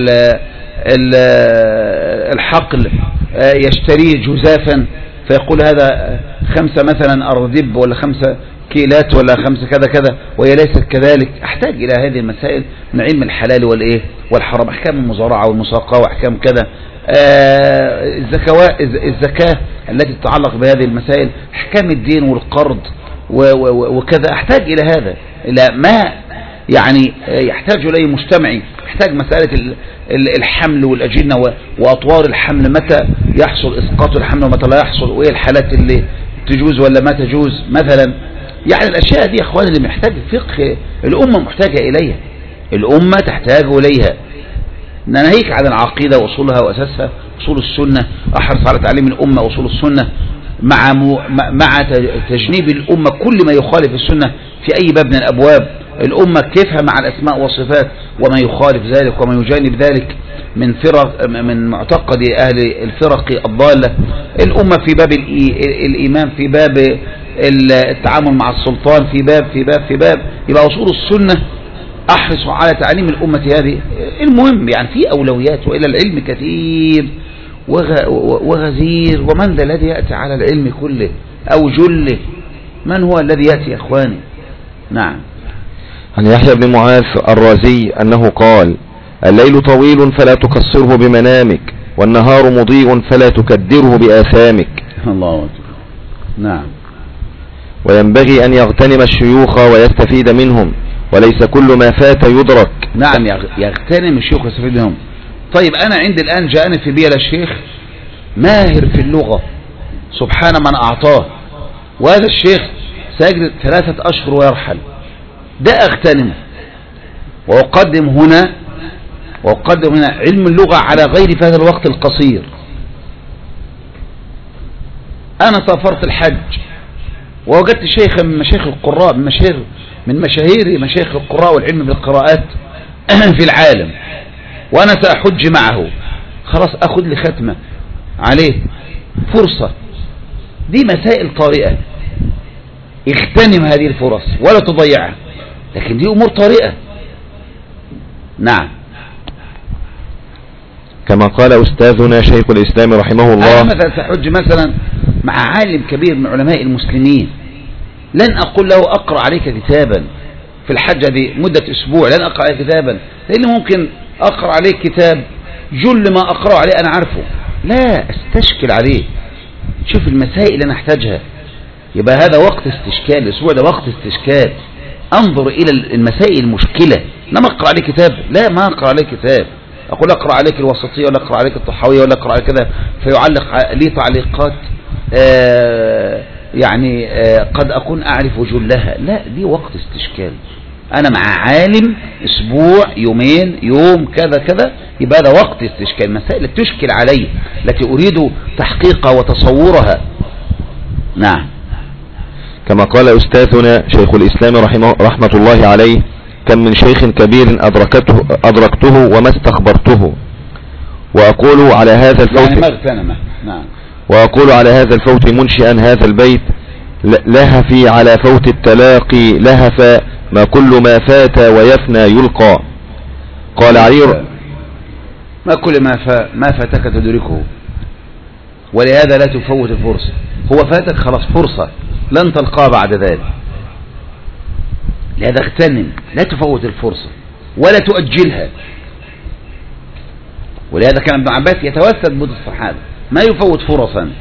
الحقل، يشتريه جزافا، فيقول هذا 5 مثلا أردب، ولا 5 كيلات، ولا 5 كذا كذا، وهي ليست كذلك. احتاج إلى هذه المسائل من علم الحلال والحرام، أحكام المزارعة والمساقة وأحكام كذا، الزكاة التي تتعلق بهذه المسائل، احكام الدين والقرض وكذا. احتاج الى هذا، الى ما يعني يحتاج اليه مجتمعي. يحتاج مسألة الحمل والأجنة وأطوار الحمل، متى يحصل إسقاط الحمل ومتى لا يحصل، وإيه الحالات اللي تجوز ولا ما تجوز مثلا. يعني الأشياء دي يا أخوان اللي محتاج فقه الأمة محتاجة إليها، الأمة تحتاج إليها. ناهيك عن العقيدة وأصولها وأساسها، أصول السنة، أحرص على تعليم الأمة أصول السنة مع تجنيب الأمة كل ما يخالف السنة في أي باب من الأبواب. الأمة كيفها مع الأسماء والصفات وما يخالف ذلك وما يجانب ذلك من معتقد أهل الفرق الضالة. الأمة في باب الإيمان، في باب التعامل مع السلطان، في باب يبقى أصول السنة أحرص على تعليم الأمة هذه. المهم يعني في أولويات، وإلى العلم كثير وغزير. ومن ذا الذي يأتي على العلم كله أو جله؟ من هو الذي يأتي يا إخواني؟ نعم. عن يحيى بن معاذ الرازي أنه قال: الليل طويل فلا تقصره بمنامك، والنهار مضيء فلا تكدره بآثامك. الله أكبر. نعم. وينبغي أن يغتنم الشيوخ ويستفيد منهم، وليس كل ما فات يدرك. نعم، يغتنم الشيوخ ويستفيد منهم. طيب أنا عندي الآن جاءني في بيئة الشيخ ماهر في اللغة سبحان من أعطاه، وهذا الشيخ سيجلس 3 أشهر ويرحل. ده أغتنمه وأقدم هنا علم اللغة على غير في هذا الوقت القصير. أنا سافرت الحج ووجدت شيخا من مشايخ القراء، من مشاهير مشايخ القراء والعلم بالقراءات في العالم، وأنا سأحج معه. خلاص أخذ لي ختمة عليه، فرصة. دي مسائل طارئة، اغتنم هذه الفرص ولا تضيعها، لكن دي أمور طارئة. نعم. كما قال أستاذنا شيخ الإسلام رحمه الله: أنا مثلا سأحج مثلا مع عالم كبير من علماء المسلمين، لن أقول له أقرأ عليك كتابا، في الحجة دي مدة أسبوع لن أقرأ عليه كتابا، لأن ممكن أقرأ عليه كتاب جل ما أقرأ عليه أنا عارفه، لا أستشكل عليه، شوف المسائل اللي أنا أحتاجها، يبقى هذا وقت استشكال، الأسبوع ده وقت استشكال، أنظر إلى المسائل المشكلة، لما أقرأ عليه كتاب، لا ما أقرأ عليه كتاب، أقول أقرأ عليك الوسطية ولا أقرأ عليك الطحاوية ولا أقرأ عليك كذا، فيعلق لي تعليقات يعني قد أكون أعرف جلها، لا دي وقت استشكال، أنا مع عالم أسبوع يومين يوم كذا كذا، يبقى هذا وقت استشكال، مسائل تشكل علي التي أريد تحقيقها وتصورها. نعم. كما قال أستاذنا شيخ الإسلام رحمة الله عليه: كم من شيخ كبير أدركته وما استخبرته، وأقول على هذا الفوت يعني مغتنمة. نعم. وأقول على هذا الفوت منشئا هذا البيت: لهفي على فوت التلاقي لهف، ما كل ما فات ويفنى يلقى. قال علي: ما كل ما فاتك تدركه، ولهذا لا تفوت الفرصة، هو فاتك خلاص فرصة لن تلقاه بعد ذلك، لهذا اغتنم، لا تفوت الفرصة ولا تؤجلها، ولهذا كان ابن عباس يتوسد بود الصحابة ما يفوت فرصا،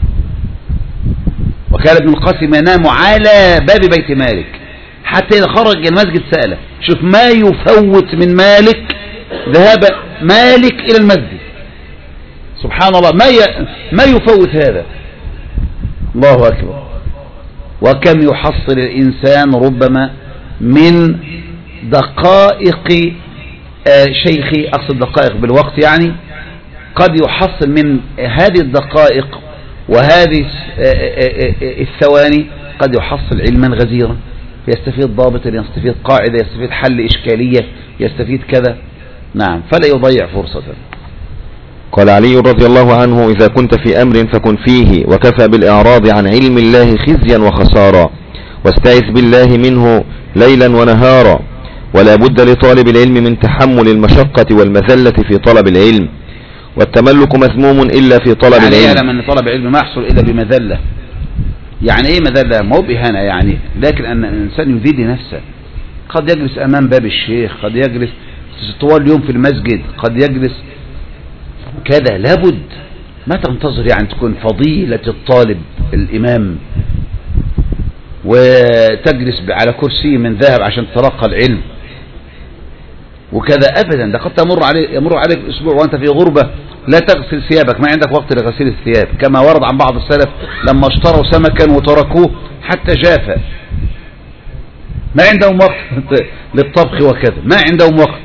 وكان ابن القاسم ينام على باب بيت مالك حتى إذا خرج المسجد سأله، شوف ما يفوت من مالك، ذهاب مالك إلى المسجد، سبحان الله، ما يفوت هذا، الله أكبر. وكم يحصل الإنسان ربما من دقائق شيخي، أقصد دقائق بالوقت يعني، قد يحصل من هذه الدقائق وهذه الثواني قد يحصل علما غزيرا، يستفيد ضابط، يستفيد قاعدة، يستفيد حل إشكالية، يستفيد كذا. نعم، فلا يضيع فرصة. قال علي رضي الله عنه: إذا كنت في أمر فكن فيه، وكفى بالإعراض عن علم الله خزيا وخسارا، واستعذ بالله منه ليلا ونهارا، ولا بد لطالب العلم من تحمل المشقة والمذلة في طلب العلم، والتملك مذموم إلا في طلب العلم. يعلم أن طلب العلم ما يحصل إلا بمذلة. يعني إيه مذلة؟ ما هو بإهانة يعني، لكن أن الإنسان يذل نفسه، قد يجلس أمام باب الشيخ، قد يجلس طوال اليوم في المسجد، قد يجلس كذا، لابد ما تنتظر يعني تكون فضيلة الطالب الإمام وتجلس على كرسي من ذهب عشان تتلقى العلم وكذا، أبدا. ده قد يمر عليك أسبوع وأنت في غربة لا تغسل ثيابك، ما عندك وقت لغسيل الثياب، كما ورد عن بعض السلف لما اشتروا سمكا وتركوه حتى جاف، ما عندهم وقت للطبخ وكذا، ما عندهم وقت.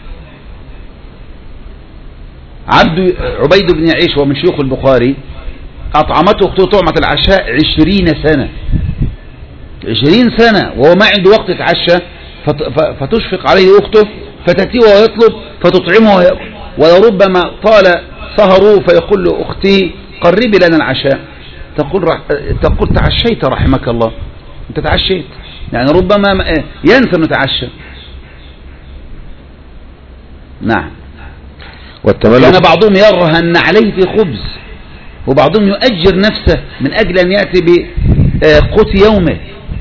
عبيد بن يعيش ومن شيوخ البخاري أطعمته أخته طعمة العشاء 20 سنة، 20 سنة وهو ما عنده وقت يتعشى، فتشفق عليه أخته فتأتيه ويطلب فتطعمه ويأكل، ولربما طال سهره فيقول له أختي قربي لنا العشاء، تقول تعشيت رحمك الله، أنت تعشيت، يعني ربما ينسى أنه تعشى. نعم. كان بعضهم يرهن عليه في خبز، وبعضهم يؤجر نفسه من أجل أن يأتي بقوت يومه،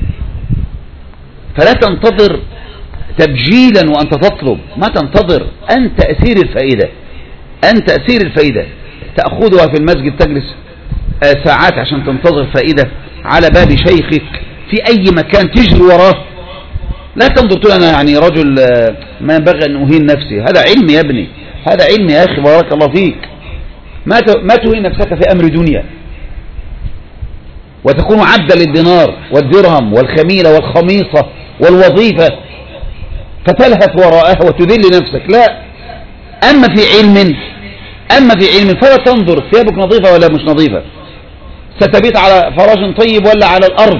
فلا تنتظر تبجيلا وأنت تطلب، ما تنتظر، أنت أسير الفائدة، أنت أسير الفائدة، تأخذها في المسجد، تجلس ساعات عشان تنتظر فائدة على باب شيخك في أي مكان تجري وراه، لا تنظر تقول أنا يعني رجل ما ينبغي أن أهين نفسي، هذا علم يا ابني، هذا علم يا أخي، بارك الله فيك، ما تهين نفسك في أمر دنيا وتكون عبدا للدينار والدرهم والخميلة والخميصة والوظيفة فتلهث وراءها وتذل نفسك، لا. أما في علم فلا تنظر ثيابك نظيفة ولا مش نظيفة، ستبيت على فراش طيب ولا على الأرض،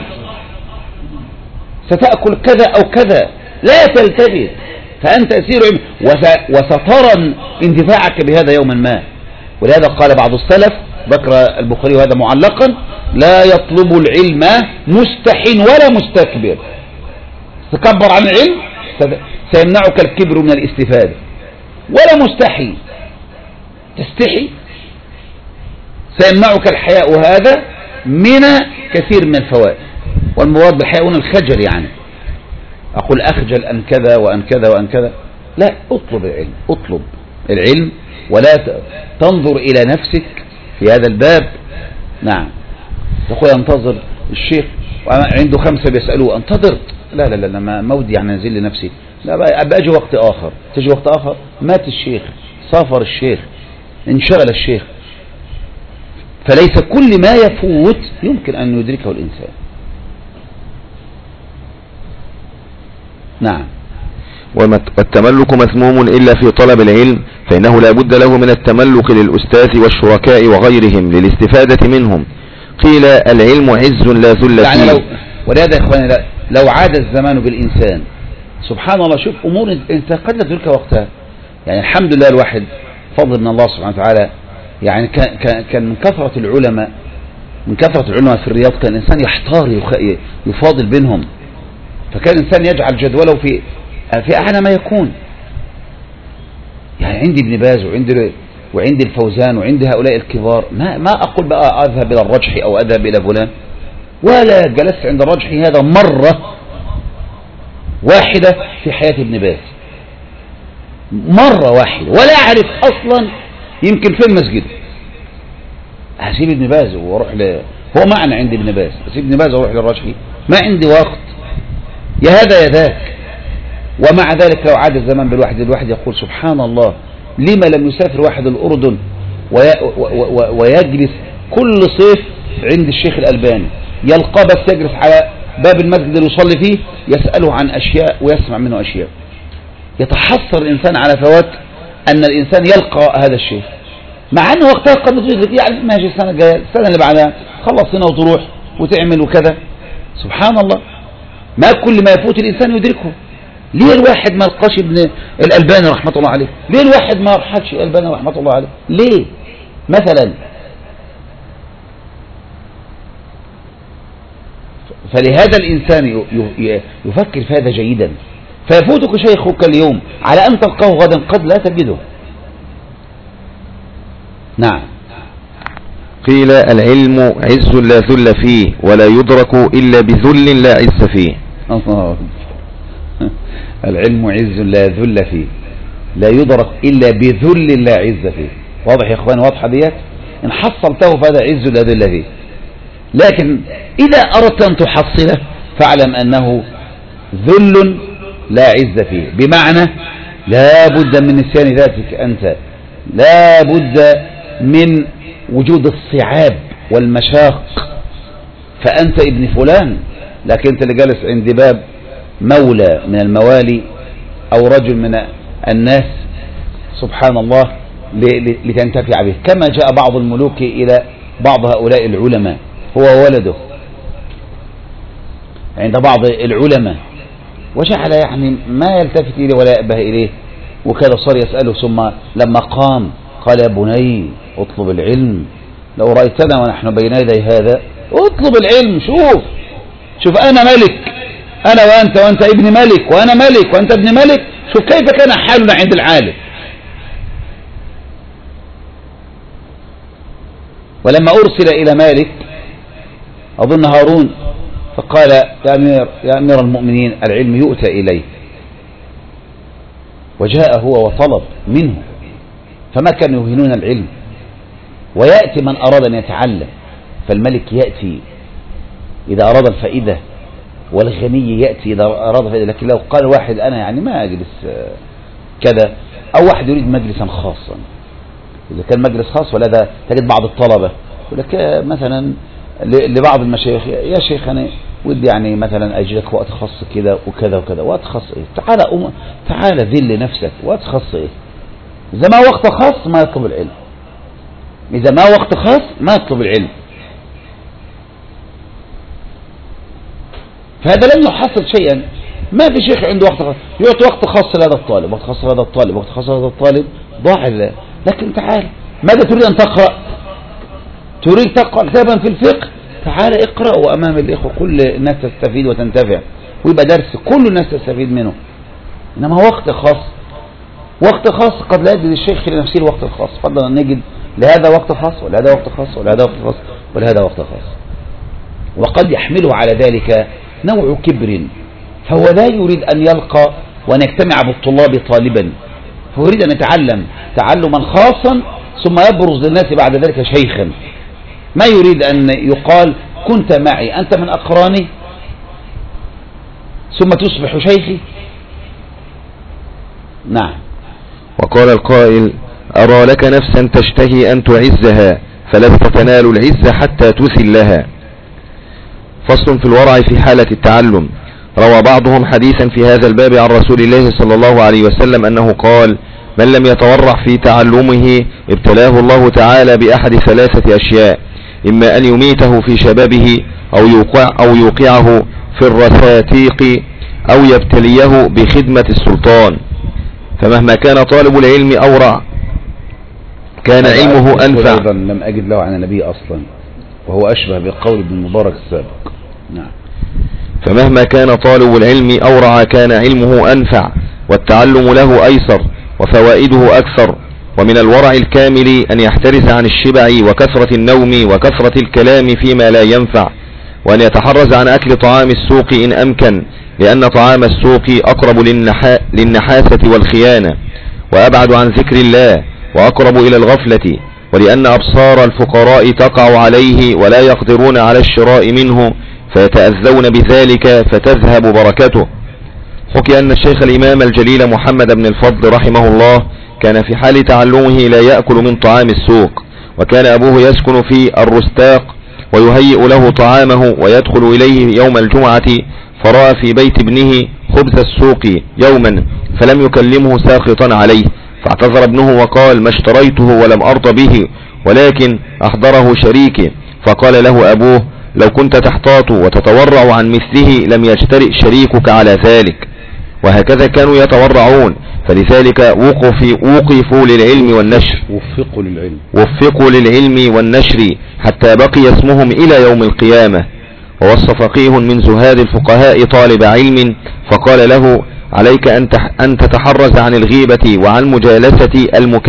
ستأكل كذا أو كذا، لا تلتفت، فأنت أسير علم، وسترى انتفاعك بهذا يوما ما. ولهذا قال بعض السلف، ذكر البخاري وهذا معلقا: لا يطلب العلم مستحٍ ولا مستكبر، تكبر عن العلم سيمنعك الكبر من الاستفادة، ولا مستحي تستحي سيمنعك الحياء، وهذا من كثير من الفوائد، والمراد بالحياء هنا الخجل يعني، أقول أخجل أن كذا وأن كذا وأن كذا. لا، اطلب العلم، اطلب العلم ولا تنظر إلى نفسك في هذا الباب. نعم، تقول انتظر الشيخ عنده 5 بيسألوه، انتظر. لا لا لا، ما مودي يعني انزل لنفسي، لا أبقى أجي وقت آخر. تجي وقت آخر، مات الشيخ، سافر الشيخ، انشغل الشيخ. فليس كل ما يفوت يمكن أن يدركه الإنسان. نعم. والتملك مذموم إلا في طلب العلم، فإنه لا بد له من التملك للأستاذ والشركاء وغيرهم للاستفادة منهم. قيل العلم عز لا ذل فيه. يعني ولهذا يا إخواني، لو عاد الزمان بالإنسان، سبحان الله، شوف أمور أنت قد لا تدركها وقتها. يعني الحمد لله، الواحد فضل من الله سبحانه وتعالى. يعني كان من كثرة العلماء في الرياض، كان الإنسان يحتار يفاضل بينهم. فكان الإنسان يجعل جدوله في أعلى ما يكون. يعني عندي ابن باز وعندي الفوزان وعندي هؤلاء الكبار، ما أقول بقى أذهب إلى الرجحي أو أذهب إلى فلان، ولا جلست عند الرجحي هذا مرة واحدة في حياة ابن باز، مرة واحدة، ولا أعرف أصلا يمكن فين مسجد. هسيب ابن باز واروح هو معنى عندي ابن باز، هسيب ابن باز واروح للرجحي؟ ما عندي وقت، يا هذا يا ذاك. ومع ذلك لو عاد الزمان الواحد يقول سبحان الله، لما لم يسافر واحد الأردن ويجلس كل صيف عند الشيخ الألباني، يلقى بس يجلس على باب المسجد اللي يصلي فيه، يسأله عن أشياء ويسمع منه أشياء. يتحسر الإنسان على فوات أن الإنسان يلقى هذا الشيخ، مع أنه وقتها قد يعني ماشي السنة الجاية، السنة اللي بعدها خلص هنا وتروح وتعمل وكذا. سبحان الله، ما كل ما يفوت الإنسان يدركه. ليه الواحد ما لقاش ابن الألباني رحمة الله عليه؟ ليه الواحد ما رحتش الألباني رحمة الله عليه؟ ليه مثلا؟ فلهذا الإنسان يفكر في هذا جيدا. فيفوتك شيخك اليوم على أن تلقاه غدا قد لا تجده. نعم. قيل العلم عز لا ذل فيه، ولا يدرك إلا بذل لا عز فيه. الله. العلم عز لا ذل فيه، لا يدرك إلا بذل لا عز فيه. واضح يا اخوان؟ واضحة ديت؟ إن حصلته فهذا عز لا ذل فيه. لكن إذا أردت أن تحصله فاعلم أنه ذل لا عز فيه، بمعنى لا بد من نسيان ذاتك أنت، لا بد من وجود الصعاب والمشاق. فأنت ابن فلان، لكن أنت اللي جالس عند باب مولى من الموالي أو رجل من الناس، سبحان الله، لتنتفع به. كما جاء بعض الملوك إلى بعض هؤلاء العلماء، هو ولده عند بعض العلماء، وجعل يعني ما يلتفت إليه ولا يأبه إليه، وكذا صار يسأله. ثم لما قام قال يا بني اطلب العلم، لو رأيتنا ونحن بين يدي هذا اطلب العلم. شوف أنا ملك، أنا وأنت ابن ملك، وأنا ملك وأنت ابن ملك. شوف كيف كان حالنا عند العالم. ولما أرسل إلى مالك أظن هارون، فقال يا أمير المؤمنين العلم يؤتى إليه، وجاء هو وطلب منه، فما كانوا يهينون العلم. ويأتي من أراد أن يتعلم، فالملك يأتي إذا أراد الفائدة، والغني يأتي إذا أراد الفائدة. لكن لو قال واحد أنا يعني ما أجلس كذا، أو واحد يريد مجلسا خاصا، إذا كان مجلس خاص، ولا تجد بعض الطلبة يقول لك مثلا لبعض المشايخ يا شيخ أنا ودي يعني مثلا أجلك وقت خاص كده وكذا وكذا. وقت خاص إيه؟ تعالى ذل نفسك. وقت خاص إيه؟ إذا ما وقت خاص ما يطلب العلم، إذا ما وقت خاص ما يطلب العلم. فهذا لم يحصل شيئا. ما في شيخ عنده وقت خاص يعطي وقت خاص لهذا الطالب، وقت خاص لهذا الطالب، وقت خاص لهذا الطالب، ضاع. لكن تعال، ماذا تريد أن تقرأ؟ تريد تقرأ كتابا في الفقه؟ تعال اقرأ، وأمام الإخوة كل الناس تستفيد وتنتفع، ويبقى درس كل الناس تستفيد منه. إنما وقت خاص قد لا يجد الشيخ لنفسه الوقت الخاص، فضلا أن نجد لهذا وقت خاص ولهذا وقت خاص ولهذا وقت خاص ولهذا وقت خاص. وقد يحمله على ذلك نوع كبر فهو لا يريد أن يلقى وأن يجتمع بالطلاب طالبا، هو يريد أن يتعلم تعلما خاصا ثم يبرز للناس بعد ذلك شيخا. ما يريد أن يقال كنت معي أنت من أقراني ثم تصبح شيخي. نعم. وقال القائل: أرى لك نفسا تشتهي أن تعزها فلست تنال العزة حتى تذلها. فصل في الورع في حالة التعلم. روى بعضهم حديثا في هذا الباب عن رسول الله صلى الله عليه وسلم أنه قال: من لم يتورع في تعلمه ابتلاه الله تعالى بأحد ثلاثة أشياء: إما أن يميته في شبابه أو يوقعه في الرساتيق أو يبتليه بخدمة السلطان. فمهما كان طالب العلم أورع كان علمه أنفع. أيضا لم أجد له عن النبي أصلا، وهو أشبه بقول ابن المبارك السابق. نعم. فمهما كان طالب العلم أورع كان علمه أنفع، والتعلم له أيسر وفوائده أكثر. ومن الورع الكامل أن يحترز عن الشبع وكثرة النوم وكثرة الكلام فيما لا ينفع، وأن يتحرز عن أكل طعام السوق إن أمكن، لأن طعام السوق أقرب للنحاسة والخيانة، وأبعد عن ذكر الله، وأقرب إلى الغفلة، ولأن أبصار الفقراء تقع عليه ولا يقدرون على الشراء منه فيتأذون بذلك فتذهب بركته. حكي أن الشيخ الإمام الجليل محمد بن الفضل رحمه الله كان في حال تعلمه لا يأكل من طعام السوق، وكان أبوه يسكن في الرستاق ويهيئ له طعامه ويدخل إليه يوم الجمعة، فرأى في بيت ابنه خبز السوق يوما فلم يكلمه ساخطا عليه، فاعتذر ابنه وقال: ما اشتريته ولم أرض به، ولكن أحضره شريكي. فقال له أبوه: لو كنت تحتاط وتتورع عن مثله لم يجترئ شريكك على ذلك. وهكذا كانوا يتورعون، فلذلك وقفوا للعلم والنشر، وفقوا للعلم والنشر حتى بقي اسمهم إلى يوم القيامة. ووصى فقيه من زهاد الفقهاء طالب علم فقال له: عليك أن تتحرز عن الغيبة وعن مجالسة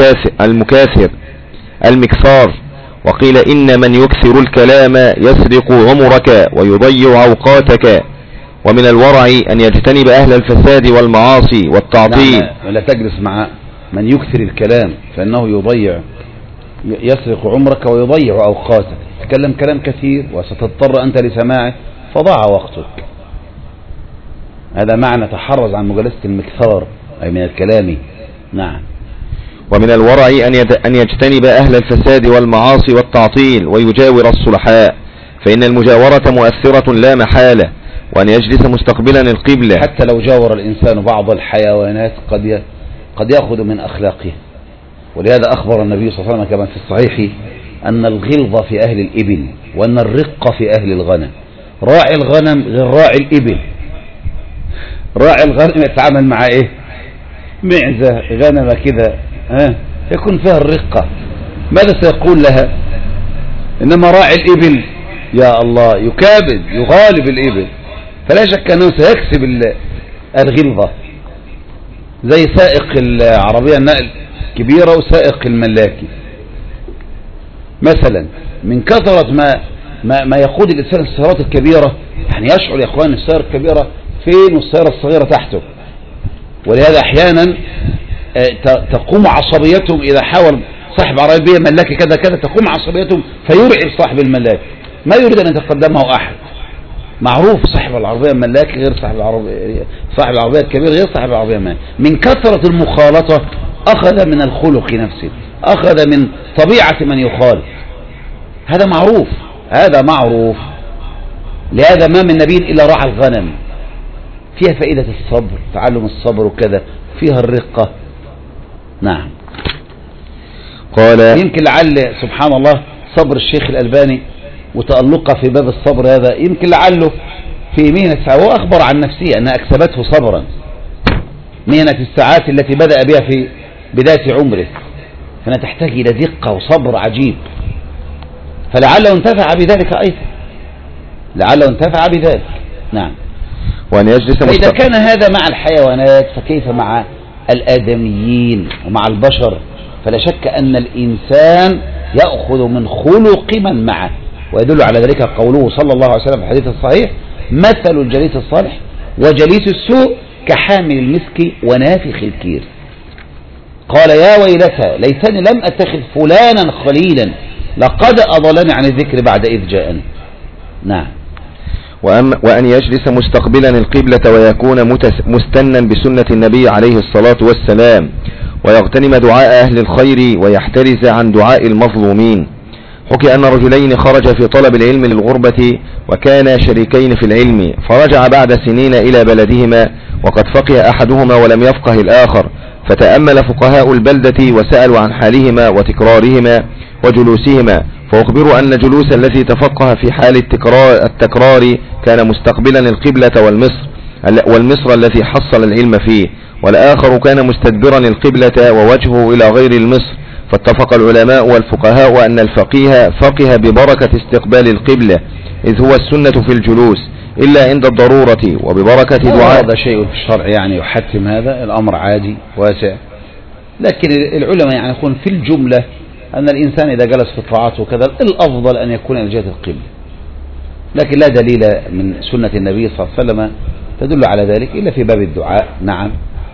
المكثار. وقيل: إن من يكثر الكلام يسرق عمرك ويضيع أوقاتك. ومن الورع أن يجتنب أهل الفساد والمعاصي والتعطيل. ولا تجلس مع من يكثر الكلام فإنه يسرق عمرك ويضيع أوقاتك. تكلم كلام كثير وستضطر أنت لسماعه فضاع وقتك. هذا معنى تحرز عن مجالسة المكثار أي من الكلام. نعم. ومن الورع أن يجتنب أهل الفساد والمعاصي والتعطيل ويجاور الصلحاء، فإن المجاورة مؤثرة لا محالة، وأن يجلس مستقبلا القبلة. حتى لو جاور الإنسان بعض الحيوانات قد يأخذ من أخلاقه. ولهذا أخبر النبي صلى الله عليه وسلم كما في الصحيح أن الغلظ في أهل الإبل وأن الرقة في أهل الغنم. راعي الغنم غير راعي الإبل. راعي الغنم يتعامل مع إيه؟ معزة غنمة كده يكون فيها الرقة، ماذا سيقول لها؟ إنما راعي الإبل يا الله يكابد يغالب الإبل، فلا شك أنه سيكسب الغلظة، زي سائق العربية النقل كبيرة وسائق الملاكي مثلا. من كثرة ما يقود الإنسان السيارات الكبيرة، يعني يشعر يا أخوان السيارة الكبيرة فين والسيارة الصغيرة تحته. ولهذا أحيانا تقوم عصبيتهم إذا حاول صاحب عربية ملاكي كذا كذا، تقوم عصبيتهم فيرعب صاحب الملاك، ما يريد أن يتقدمه أحد. معروف صاحب العربية الملاكي غير صاحب العربية الكبير غير صاحب العربية الملاكي. من كثرة المخالطة أخذ من الخلق نفسه، أخذ من طبيعة من يخالط. هذا معروف، هذا معروف. لهذا ما من نبي إلا راعى الغنم. فيها فائدة الصبر، تعلم الصبر وكذا، فيها الرقة. نعم. قال يمكن لعل سبحان الله صبر الشيخ الألباني وتألقه في باب الصبر هذا يمكن لعله في مهنة الساعات، هو أخبر عن نفسه أنها أكسبته صبرا، مهنة الساعات التي بدأ بها في بداية عمره، فأنا تحتاج إلى دقة وصبر عجيب، فلعله انتفع بذلك أيضا، لعله انتفع بذلك. نعم. وأن يجلس فإذا كان هذا مع الحيوانات فكيف مع الآدميين ومع البشر؟ فلا شك أن الإنسان يأخذ من خلق من معه، ويدل على ذلك قوله صلى الله عليه وسلم في الحديث الصحيح: مثل الجليس الصالح وجليس السوء كحامل المسك ونافخ الكير. قال يا ويلتى ليتني لم أتخذ فلانا خليلا لقد أضلني عن الذكر بعد إذ جاءني. نعم. وأن يجلس مستقبلا القبلة ويكون مستنا بسنة النبي عليه الصلاة والسلام، ويغتنم دعاء أهل الخير ويحترز عن دعاء المظلومين. حكي أن رجلين خرج في طلب العلم للغربة وكانا شريكين في العلم، فرجع بعد سنين إلى بلدهما وقد فقه أحدهما ولم يفقه الآخر، فتأمل فقهاء البلدة وسألوا عن حالهما وتكرارهما وجلوسهما، فأخبروا أن جلوس الذي تفقه في حال التكرار كان مستقبلا القبلة والمصر التي حصل العلم فيه، والآخر كان مستدبرا القبلة ووجهه إلى غير المصر. فاتفق العلماء والفقهاء أن الفقيه فقه ببركة استقبال القبلة إذ هو السنة في الجلوس إلا عند الضرورة وببركة دعاء. هذا شيء في الشرع يعني يحتم هذا الأمر عادي واسع، لكن العلماء يعني يقولون في الجملة أن الإنسان إذا جلس في الطاعات وكذا الأفضل أن يكون إلى جهة القبلة، لكن لا دليل من سنة النبي صلى الله عليه وسلم تدل على ذلك إلا في باب الدعاء. نعم.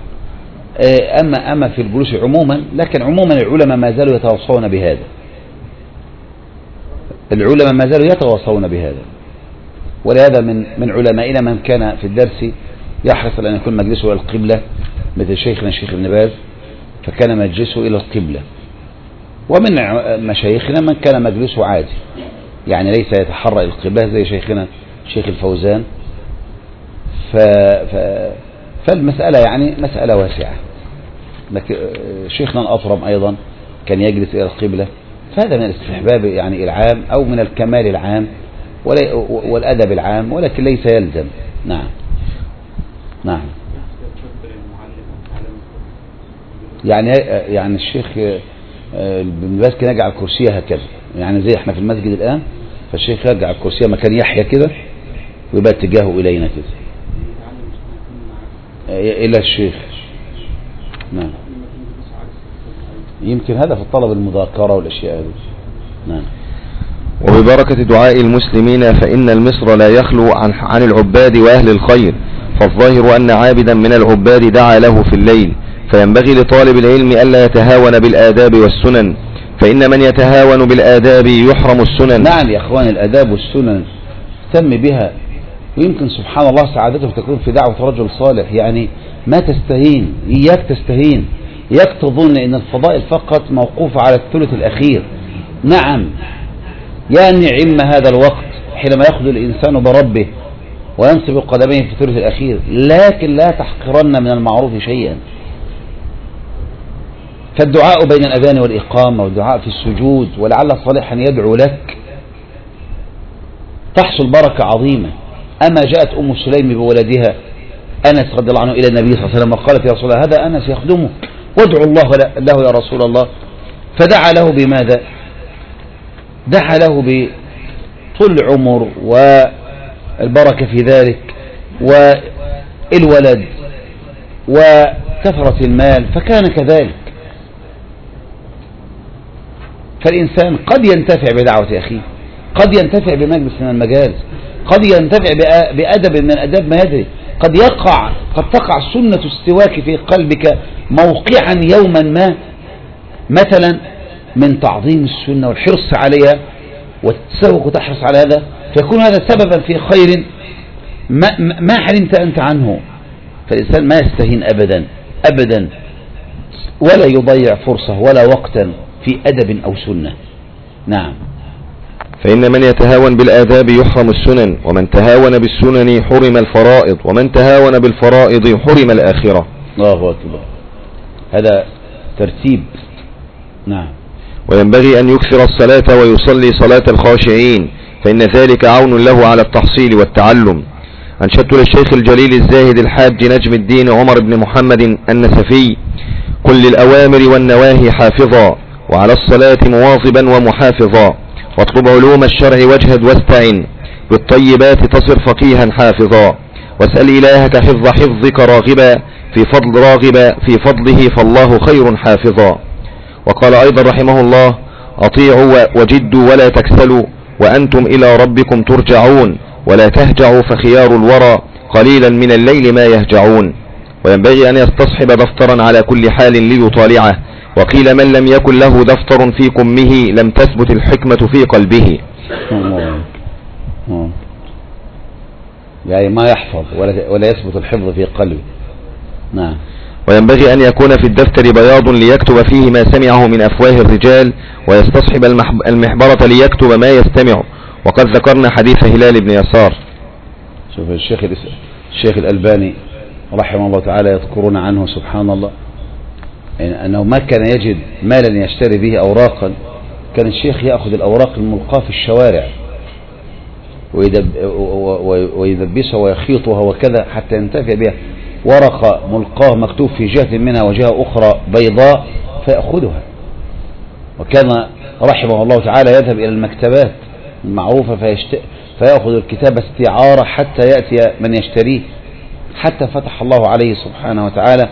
أما في الجلوس عموما، لكن عموما العلماء ما زالوا يتواصون بهذا، العلماء ما زالوا يتواصون بهذا، ولهذا من علمائنا من كان في الدرس يحرص أن يكون مجلسه إلى القبلة مثل شيخنا الشيخ ابن باز فكان مجلسه إلى القبلة، ومن مشايخنا من كان مجلسه عادي يعني ليس يتحرى القبلة زي شيخنا شيخ الفوزان. فالمسألة يعني مسألة واسعة. شيخنا الأطرم أيضا كان يجلس إلى القبلة، فهذا من الاستحباب يعني العام أو من الكمال العام والأدب العام، ولكن ليس يلزم. نعم. نعم. يعني الشيخ ابن باز كان يجعل الكرسية هكذا، يعني زي احنا في المسجد الآن، فالشيخ يجعل الكرسية مكان يحيى كده ويبقى اتجاهه إلينا كده إلى الشيخ. نعم. يمكن هذا في الطلب المذاكرة والأشياء هذه. نعم. وببركة دعاء المسلمين فإن المصر لا يخلو عن العباد وأهل الخير، فالظاهر أن عابدا من العباد دعا له في الليل، فينبغي لطالب العلم ألا يتهاون بالآداب والسنن، فإن من يتهاون بالآداب يحرم السنن. نعم يا أخوان، الآداب والسنن اهتم بها، ويمكن سبحان الله سعادته تكون في دعوة رجل صالح. يعني ما تستهين، إياك تستهين، إياك تظن أن الفضائل فقط موقوفة على الثلث الأخير. نعم، يا نعم هذا الوقت حينما يأخذ الإنسان بربه وينصب قدميه في الثلث الأخير، لكن لا تحقرن من المعروف شيئا. فالدعاء بين الأذان والإقامة والدعاء في السجود ولعل صالحا يدعو لك تحصل بركة عظيمة. أما جاءت أم سليم بولدها أنس رضي الله عنه إلى النبي صلى الله عليه وسلم وقالت يا رسول الله هذا أنس يخدمك وادعو الله له يا رسول الله، فدعا له بماذا؟ دعا له بطول العمر والبركة في ذلك والولد وكثرة المال، فكان كذلك. فالإنسان قد ينتفع بدعوة أخيه، قد ينتفع بمجلس من المجالس، قد ينتفع بأدب من الأداب ما يدري، قد تقع سنة السواك في قلبك موقعا يوما ما مثلا من تعظيم السنة والحرص عليها والتسوق وتحرص على هذا، فيكون هذا سببا في خير ما حلمت أنت عنه. فالإنسان ما يستهين أبدا أبدا، ولا يضيع فرصة ولا وقتا في أدب أو سنة. نعم. فإن من يتهاون بالآداب يحرم السنن، ومن تهاون بالسنن حرم الفرائض، ومن تهاون بالفرائض حرم الآخرة. الله أكبر، هذا ترتيب. نعم. وينبغي أن يكثر الصلاة ويصلي صلاة الخاشعين، فإن ذلك عون له على التحصيل والتعلم. أنشدت للشيخ الجليل الزاهد الحاج نجم الدين عمر بن محمد النسفي: كل الأوامر والنواهي حافظا، وعلى الصلاة مواظبا ومحافظا، واطلب علوم الشرع واجهد واستعن، بالطيبات تصر فقيها حافظا، واسأل إلهك حفظك راغبا في فضله فالله خير حافظا. وقال أيضا رحمه الله: أطيعوا وجدوا ولا تكسلوا، وأنتم إلى ربكم ترجعون، ولا تهجعوا فخيار الورى قليلا من الليل ما يهجعون. وينبغي أن يستصحب دفترا على كل حال ليطالعه. وقيل من لم يكن له دفتر في كمه لم تثبت الحكمة في قلبه. يعني ما يحفظ ولا يثبت الحفظ في قلبه. نعم. وينبغي أن يكون في الدفتر بياض ليكتب فيه ما سمعه من أفواه الرجال، ويستصحب المحبرة ليكتب ما يستمع. وقد ذكرنا حديث هلال بن يسار. شوف الشيخ الألباني رحمه الله تعالى يذكرون عنه سبحان الله يعني أنه ما كان يجد مالا يشتري به أوراقا، كان الشيخ يأخذ الأوراق الملقاة في الشوارع ويدبسها ويخيطها وكذا حتى ينتفع بها. ورقة ملقاه مكتوب في جهة منها وجهة أخرى بيضاء فيأخذها. وكان رحمه الله تعالى يذهب إلى المكتبات المعروفة فيأخذ الكتاب استعارة حتى يأتي من يشتريه، حتى فتح الله عليه سبحانه وتعالى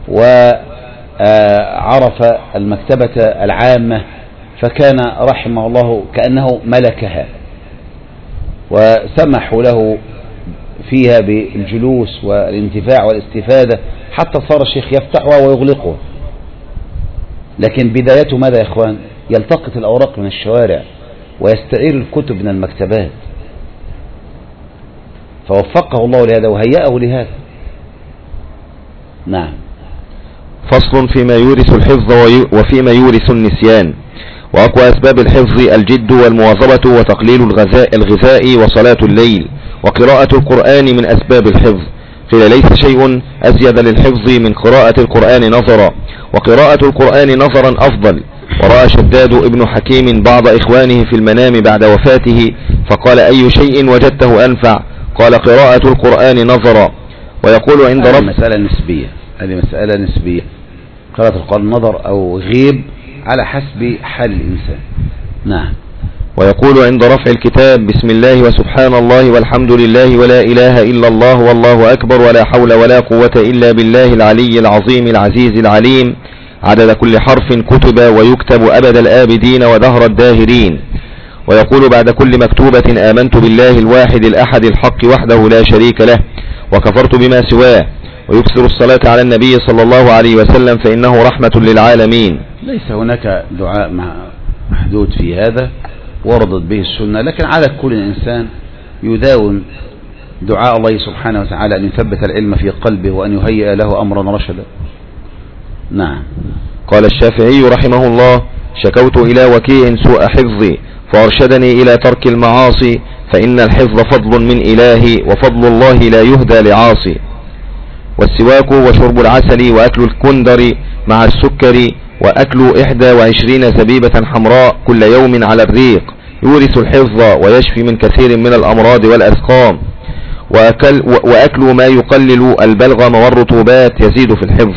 وعرف المكتبة العامة، فكان رحمه الله كأنه ملكها، وسمحوا له فيها بالجلوس والانتفاع والاستفادة حتى صار الشيخ يفتحها ويغلقها. لكن بدايته ماذا يا إخوان؟ يلتقط الأوراق من الشوارع ويستعير الكتب من المكتبات، فوفقه الله لهذا وهيأه لهذا. نعم. فصل فيما يورث الحفظ وفيما يورث النسيان. وأقوى أسباب الحفظ الجد والمواظبة وتقليل الغذاء وصلاة الليل. وقراءة القرآن من أسباب الحفظ. قيل ليس شيء أزيد للحفظ من قراءة القرآن نظرا، وقراءة القرآن نظرا أفضل. ورأى شداد ابن حكيم بعض إخوانه في المنام بعد وفاته فقال أي شيء وجدته أنفع؟ قال قراءة القرآن نظرا. ويقول عند هذه مسألة نسبية. قراءة القرآن نظر أو غيب على حسب حال الإنسان. نعم. ويقول عند رفع الكتاب بسم الله وسبحان الله والحمد لله ولا إله إلا الله والله أكبر ولا حول ولا قوة إلا بالله العلي العظيم العزيز العليم عدد كل حرف كتب ويكتب أبد الآبدين ودهر الداهرين. ويقول بعد كل مكتوبة آمنت بالله الواحد الأحد الحق وحده لا شريك له وكفرت بما سواه. ويكثر الصلاة على النبي صلى الله عليه وسلم فإنه رحمة للعالمين. ليس هناك دعاء محدود في هذا وردت به السنة، لكن على كل إنسان يداوم دعاء الله سبحانه وتعالى أن يثبت العلم في قلبه وأن يهيئ له أمرا رشدا. نعم. قال الشافعي رحمه الله شكوت إلى وكيع سوء حفظي فأرشدني إلى ترك المعاصي فإن الحفظ فضل من إلهي وفضل الله لا يهدى لعاصي. والسواك وشرب العسل وأكل الكندر مع السكر وأكل 21 زبيبة حمراء كل يوم على الريق يورث الحفظ ويشفي من كثير من الأمراض والأسقام. وأكل ما يقلل البلغم والرطوبات يزيد في الحفظ.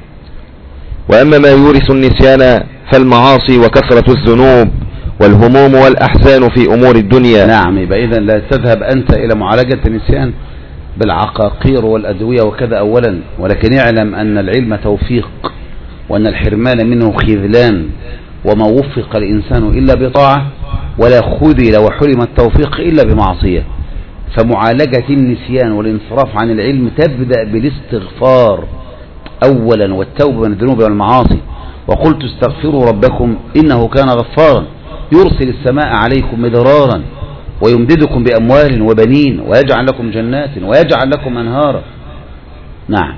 وأما ما يورث النسيان فالمعاصي وكثرة الذنوب والهموم والأحزان في أمور الدنيا. نعم. يبقى إذن لا تذهب أنت إلى معالجة النسيان بالعقاقير والأدوية وكذا أولا، ولكن اعلم أن العلم توفيق وأن الحرمان منه خذلان، وما وفق الإنسان إلا بطاعة ولا خذل وحرم التوفيق إلا بمعصية. فمعالجة النسيان والانصراف عن العلم تبدأ بالاستغفار أولا والتوبة من الذنوب والمعاصي. وقلت استغفروا ربكم إنه كان غفارا يرسل السماء عليكم مدرارا ويمددكم بأموال وبنين ويجعل لكم جنات ويجعل لكم أنهارا. نعم.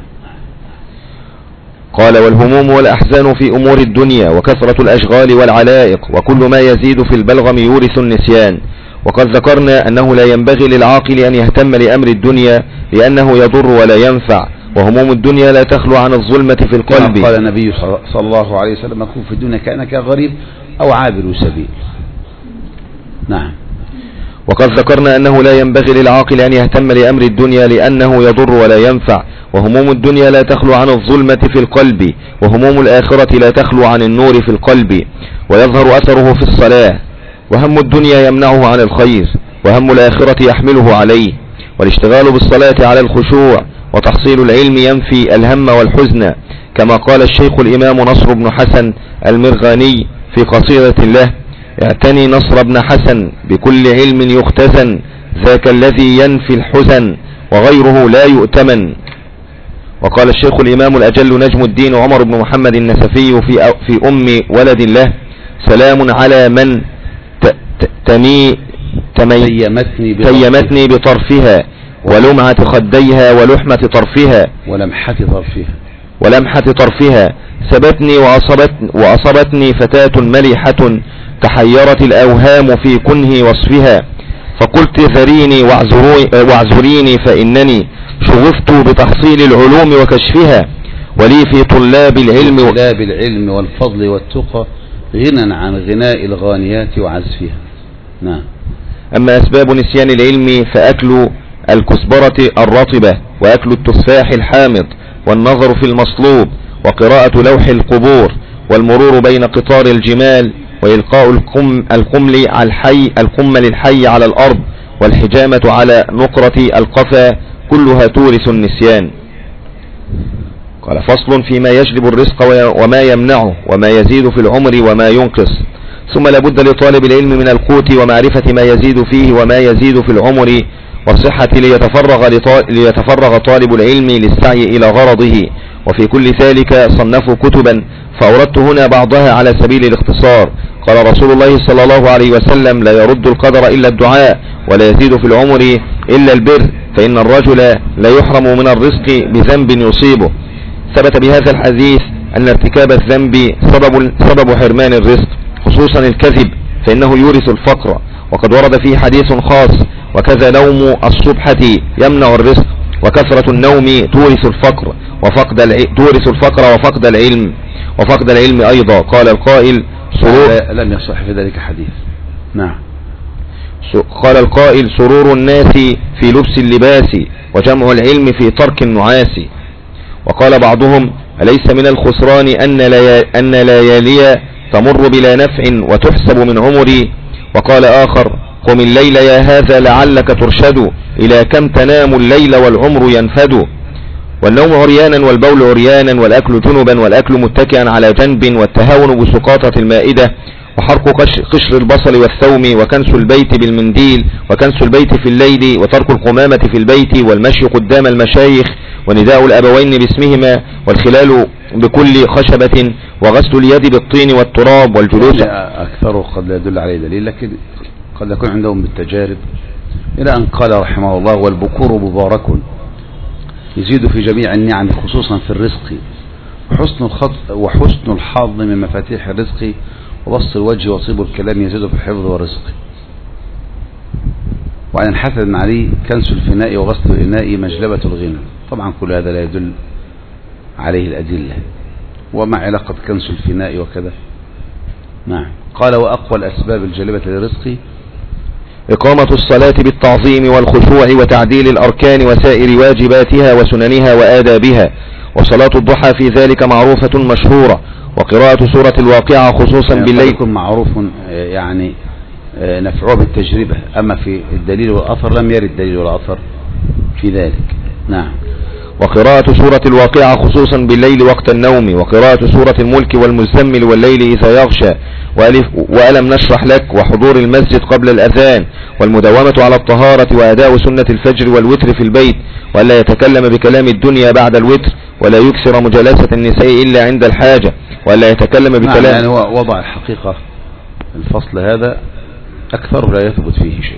قال والهموم والأحزان في أمور الدنيا وكثرة الأشغال والعلائق وكل ما يزيد في البلغم يورث النسيان. وقد ذكرنا أنه لا ينبغي للعاقل أن يهتم لأمر الدنيا لأنه يضر ولا ينفع، وهموم الدنيا لا تخلو عن الظلمة في القلب. قال النبي صلى الله عليه وسلم كن في الدنيا كأنك غريب أو عابر سبيل. نعم. وقد ذكرنا أنه لا ينبغي للعاقل أن يهتم لأمر الدنيا لأنه يضر ولا ينفع، وهموم الدنيا لا تخلو عن الظلمة في القلب، وهموم الآخرة لا تخلو عن النور في القلب، ويظهر أثره في الصلاة. وهم الدنيا يمنعه عن الخير، وهم الآخرة يحمله عليه. والاشتغال بالصلاة على الخشوع وتحصيل العلم ينفي الهم والحزن، كما قال الشيخ الإمام نصر بن حسن المرغاني في قصيدة له: اعتني نصر بن حسن بكل علم يختزن، ذاك الذي ينفي الحزن وغيره لا يؤتمن. وقال الشيخ الإمام الأجل نجم الدين عمر بن محمد النسفي في أم ولد له: سلام على من تيمتني بطرفها ولمعة خديها ولحمة طرفها ولمحة طرفها سبتني وأصبتني فتاة مليحة تحيرت الأوهام في كنه وصفها، فقلت ذريني واعذريني فإنني شغفت بتحصيل العلوم وكشفها، ولي في طلاب العلم والفضل والتقى غنى عن غناء الغانيات وعزفها. نعم. أما أسباب نسيان العلم فأكل الكزبرة الرطبة، وأكل التفاح الحامض، والنظر في المصلوب، وقراءة لوح القبور، والمرور بين قطار الجمال، وإلقاء القمل الحي على الأرض، والحجامة على نقرة القفا، كلها تورث النسيان. قال: فصل فيما يجلب الرزق وما يمنعه، وما يزيد في العمر وما ينقص. ثم لابد لطالب العلم من القوت ومعرفة ما يزيد فيه وما يزيد في العمر والصحة ليتفرغ طالب العلم للسعي إلى غرضه، وفي كل ذلك صنفوا كتبا، فأوردت هنا بعضها على سبيل الاختصار. قال رسول الله صلى الله عليه وسلم: لا يرد القدر إلا الدعاء، ولا يزيد في العمر إلا البر، فإن الرجل لا يحرم من الرزق بذنب يصيبه. ثبت بهذا الحديث أن ارتكاب الذنب سبب حرمان الرزق، خصوصا الكذب فإنه يورث الفقر، وقد ورد فيه حديث خاص: وكذا نوم الصبحة يمنع الرزق، وكثرة النوم تورث الفقر وفقد العلم أيضا. قال القائل: لم يصح في ذلك حديث. نعم. قال القائل: سرور الناس في لبس اللباس، وجمع العلم في ترك النعاس. وقال بعضهم: أليس من الخسران أن ليالي تمر بلا نفع وتحسب من عمري؟ وقال آخر: قم الليل يا هذا لعلك ترشد، إلى كم تنام الليل والعمر ينفد. والنوم عريانا والبول عريانا، والأكل جنبا، والأكل متكئا على جنب، والتهاون بسقاطة المائدة، وحرق قشر البصل والثوم، وكنس البيت بالمنديل، وكنس البيت في الليل، وترك القمامة في البيت، والمشي قدام المشايخ، ونداء الأبوين باسمهما، والخلال بكل خشبة، وغسل اليد بالطين والتراب، والجلوس. أكثره قد لا يدل عليه دليل، لكن قد يكون عندهم بالتجارب، إلى أن قال رحمه الله: والبكور مبارك يزيد في جميع النعم خصوصا في الرزق، وحسن الحظ من مفاتيح الرزق، وبسط الوجه وطيب الكلام يزيد في الحفظ والرزق. وعن الحسن بن علي: كنس الفناء وغسل الإناء مجلبة الغنى. طبعا كل هذا لا يدل عليه الأدلة، وما علاقة كنس الفناء وكذا. نعم. قال: وأقوى الأسباب الجالبة للرزق إقامة الصلاة بالتعظيم والخشوع وتعديل الأركان وسائر واجباتها وسننها وآدابها، وصلاة الضحى في ذلك معروفة مشهورة، وقراءة سورة الواقعة خصوصا بالليل. يكون معروف يعني نفعه بالتجربة، أما في الدليل والأثر لم يرد دليل ولا أثر في ذلك. نعم. وقراءة سورة الواقعة خصوصا بالليل وقت النوم، وقراءة سورة الملك والمزمل والليل إذا يغشى، وألم نشرح لك، وحضور المسجد قبل الأذان، والمداومة على الطهارة، وأداء سنة الفجر والوتر في البيت، وألا يتكلم بكلام الدنيا بعد الوتر، ولا يكثر مجالسة النساء إلا عند الحاجة، وألا يتكلم بكلام. يعني هو وضع الحقيقة الفصل هذا أكثره لا يثبت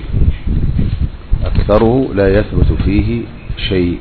فيه شيء،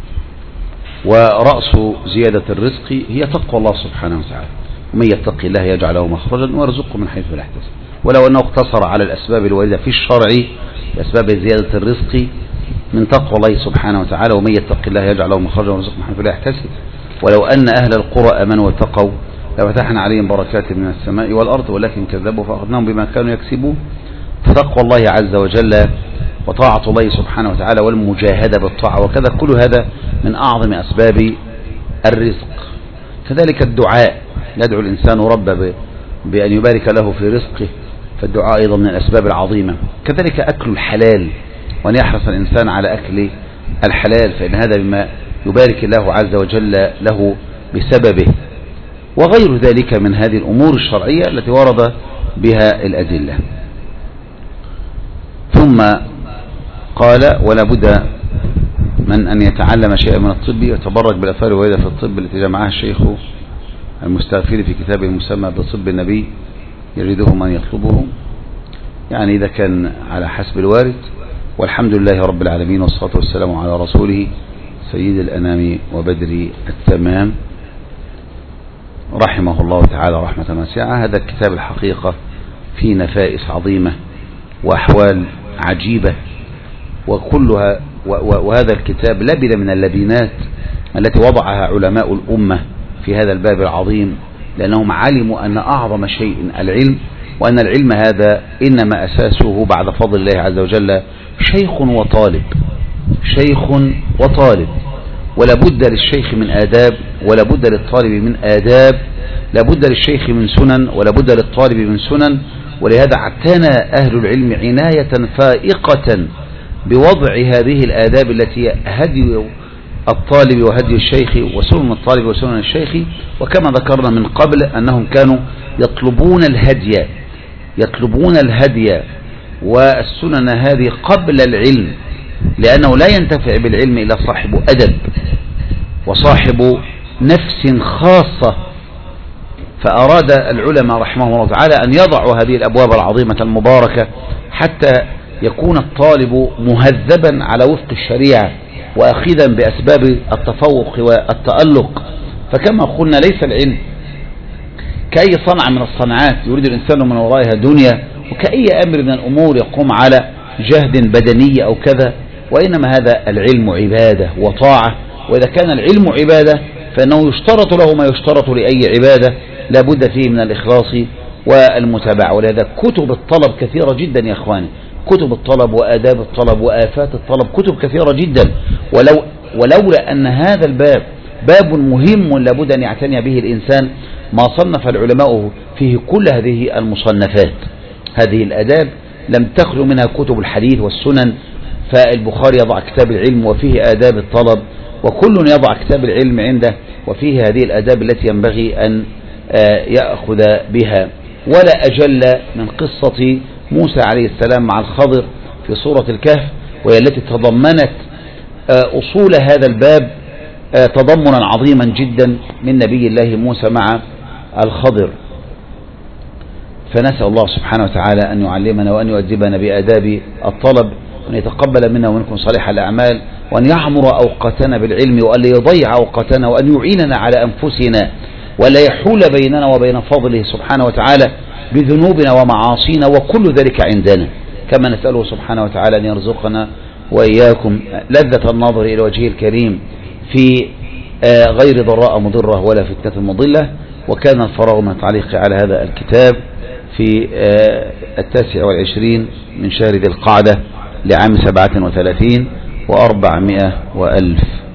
ورأس زيادة الرزق هي تقوى الله سبحانه وتعالى، ومن يتقي الله يجعل له مخرجا ويرزقه من حيث لا يحتسب. ولو أنه اقتصر على الأسباب الواردة في الشرع، أسباب زيادة الرزق من تقوى الله سبحانه وتعالى، ومن يتقي الله يجعل له مخرجا ويرزقه من حيث لا يحتسب. ولو أن أهل القرى آمنوا واتقوا لفتحنا عليهم بركات من السماء والأرض، ولكن كذبوا فأخذناهم بما كانوا يكسبون. فتقوى الله عز وجل وطاعة الله سبحانه وتعالى والمجاهدة بالطاعة وكذا، كل هذا من أعظم أسباب الرزق. كذلك الدعاء، يدعو الإنسان ربه بأن يبارك له في رزقه، فالدعاء أيضا من الأسباب العظيمة. كذلك أكل الحلال، وأن يحرص الإنسان على أكل الحلال، فإن هذا بما يبارك الله عز وجل له بسببه، وغير ذلك من هذه الأمور الشرعية التي ورد بها الأدلة. ثم قال: ولا بد من أن يتعلم شيئا من الطب يتبرك بالآثار الواردة في الطب التي جمعها الشيخ المستغفر في كتابه المسمى بطب النبي يريده من يطلبه، يعني إذا كان على حسب الوارد. والحمد لله رب العالمين، والصلاة والسلام على رسوله سيد الأنام وبدر التمام رحمه الله تعالى رحمة واسعة. هذا الكتاب الحقيقة فيه نفائس عظيمة وأحوال عجيبة وكلها، وهذا الكتاب لبن من اللبنات التي وضعها علماء الأمة في هذا الباب العظيم، لأنهم علموا أن أعظم شيء العلم، وأن العلم هذا إنما أساسه بعد فضل الله عز وجل شيخ وطالب، شيخ وطالب، ولا بد للشيخ من آداب، ولا بد للطالب من آداب، لا بد للشيخ من سنن، ولا بد للطالب من سنن. ولهذا اعتنى أهل العلم عناية فائقة بوضع هذه الآداب التي هدي الطالب وهدي الشيخ، وسنن الطالب وسنن الشيخ. وكما ذكرنا من قبل أنهم كانوا يطلبون الهدي والسنن هذه قبل العلم، لأنه لا ينتفع بالعلم إلا صاحب أدب وصاحب نفس خاصة. فأراد العلماء رحمه الله تعالى أن يضعوا هذه الأبواب العظيمة المباركة حتى يكون الطالب مهذبا على وفق الشريعة وأخذا بأسباب التفوق والتألق. فكما قلنا ليس العلم كأي صنعة من الصنعات يريد الإنسان من ورائها دنيا، وكأي أمر من الأمور يقوم على جهد بدني أو كذا، وإنما هذا العلم عبادة وطاعة. وإذا كان العلم عبادة فإنه يشترط له ما يشترط لأي عبادة، لا بد فيه من الإخلاص والمتابعة. ولهذا كتب الطلب كثيرة جدا يا إخواني، كتب الطلب وآداب الطلب وآفات الطلب كتب كثيرة جدا. ولولا أن هذا الباب باب مهم لابد أن يعتني به الإنسان ما صنف العلماء فيه كل هذه المصنفات. هذه الآداب لم تخلو منها كتب الحديث والسنن، فالبخاري يضع كتاب العلم وفيه آداب الطلب، وكل يضع كتاب العلم عنده وفيه هذه الآداب التي ينبغي أن يأخذ بها. ولا أجل من قصة موسى عليه السلام مع الخضر في سورة الكهف، وهي التي تضمنت أصول هذا الباب تضمنا عظيما جدا من نبي الله موسى مع الخضر. فنسأل الله سبحانه وتعالى أن يعلمنا وأن يؤدبنا بآداب الطلب، وأن يتقبل منا ومنكم صالح الأعمال، وأن يعمر أوقاتنا بالعلم، وأن لا يضيع أوقاتنا، وأن يعيننا على أنفسنا، ولا يحول بيننا وبين فضله سبحانه وتعالى بذنوبنا ومعاصينا، وكل ذلك عندنا. كما نسأله سبحانه وتعالى أن يرزقنا وإياكم لذة النظر إلى وجهه الكريم في غير ضراء مضرة ولا فتنة مضلة. وكان الفراغ من التعليق على هذا الكتاب في 29 من شهر ذي القعدة لعام 37 و400 وألف.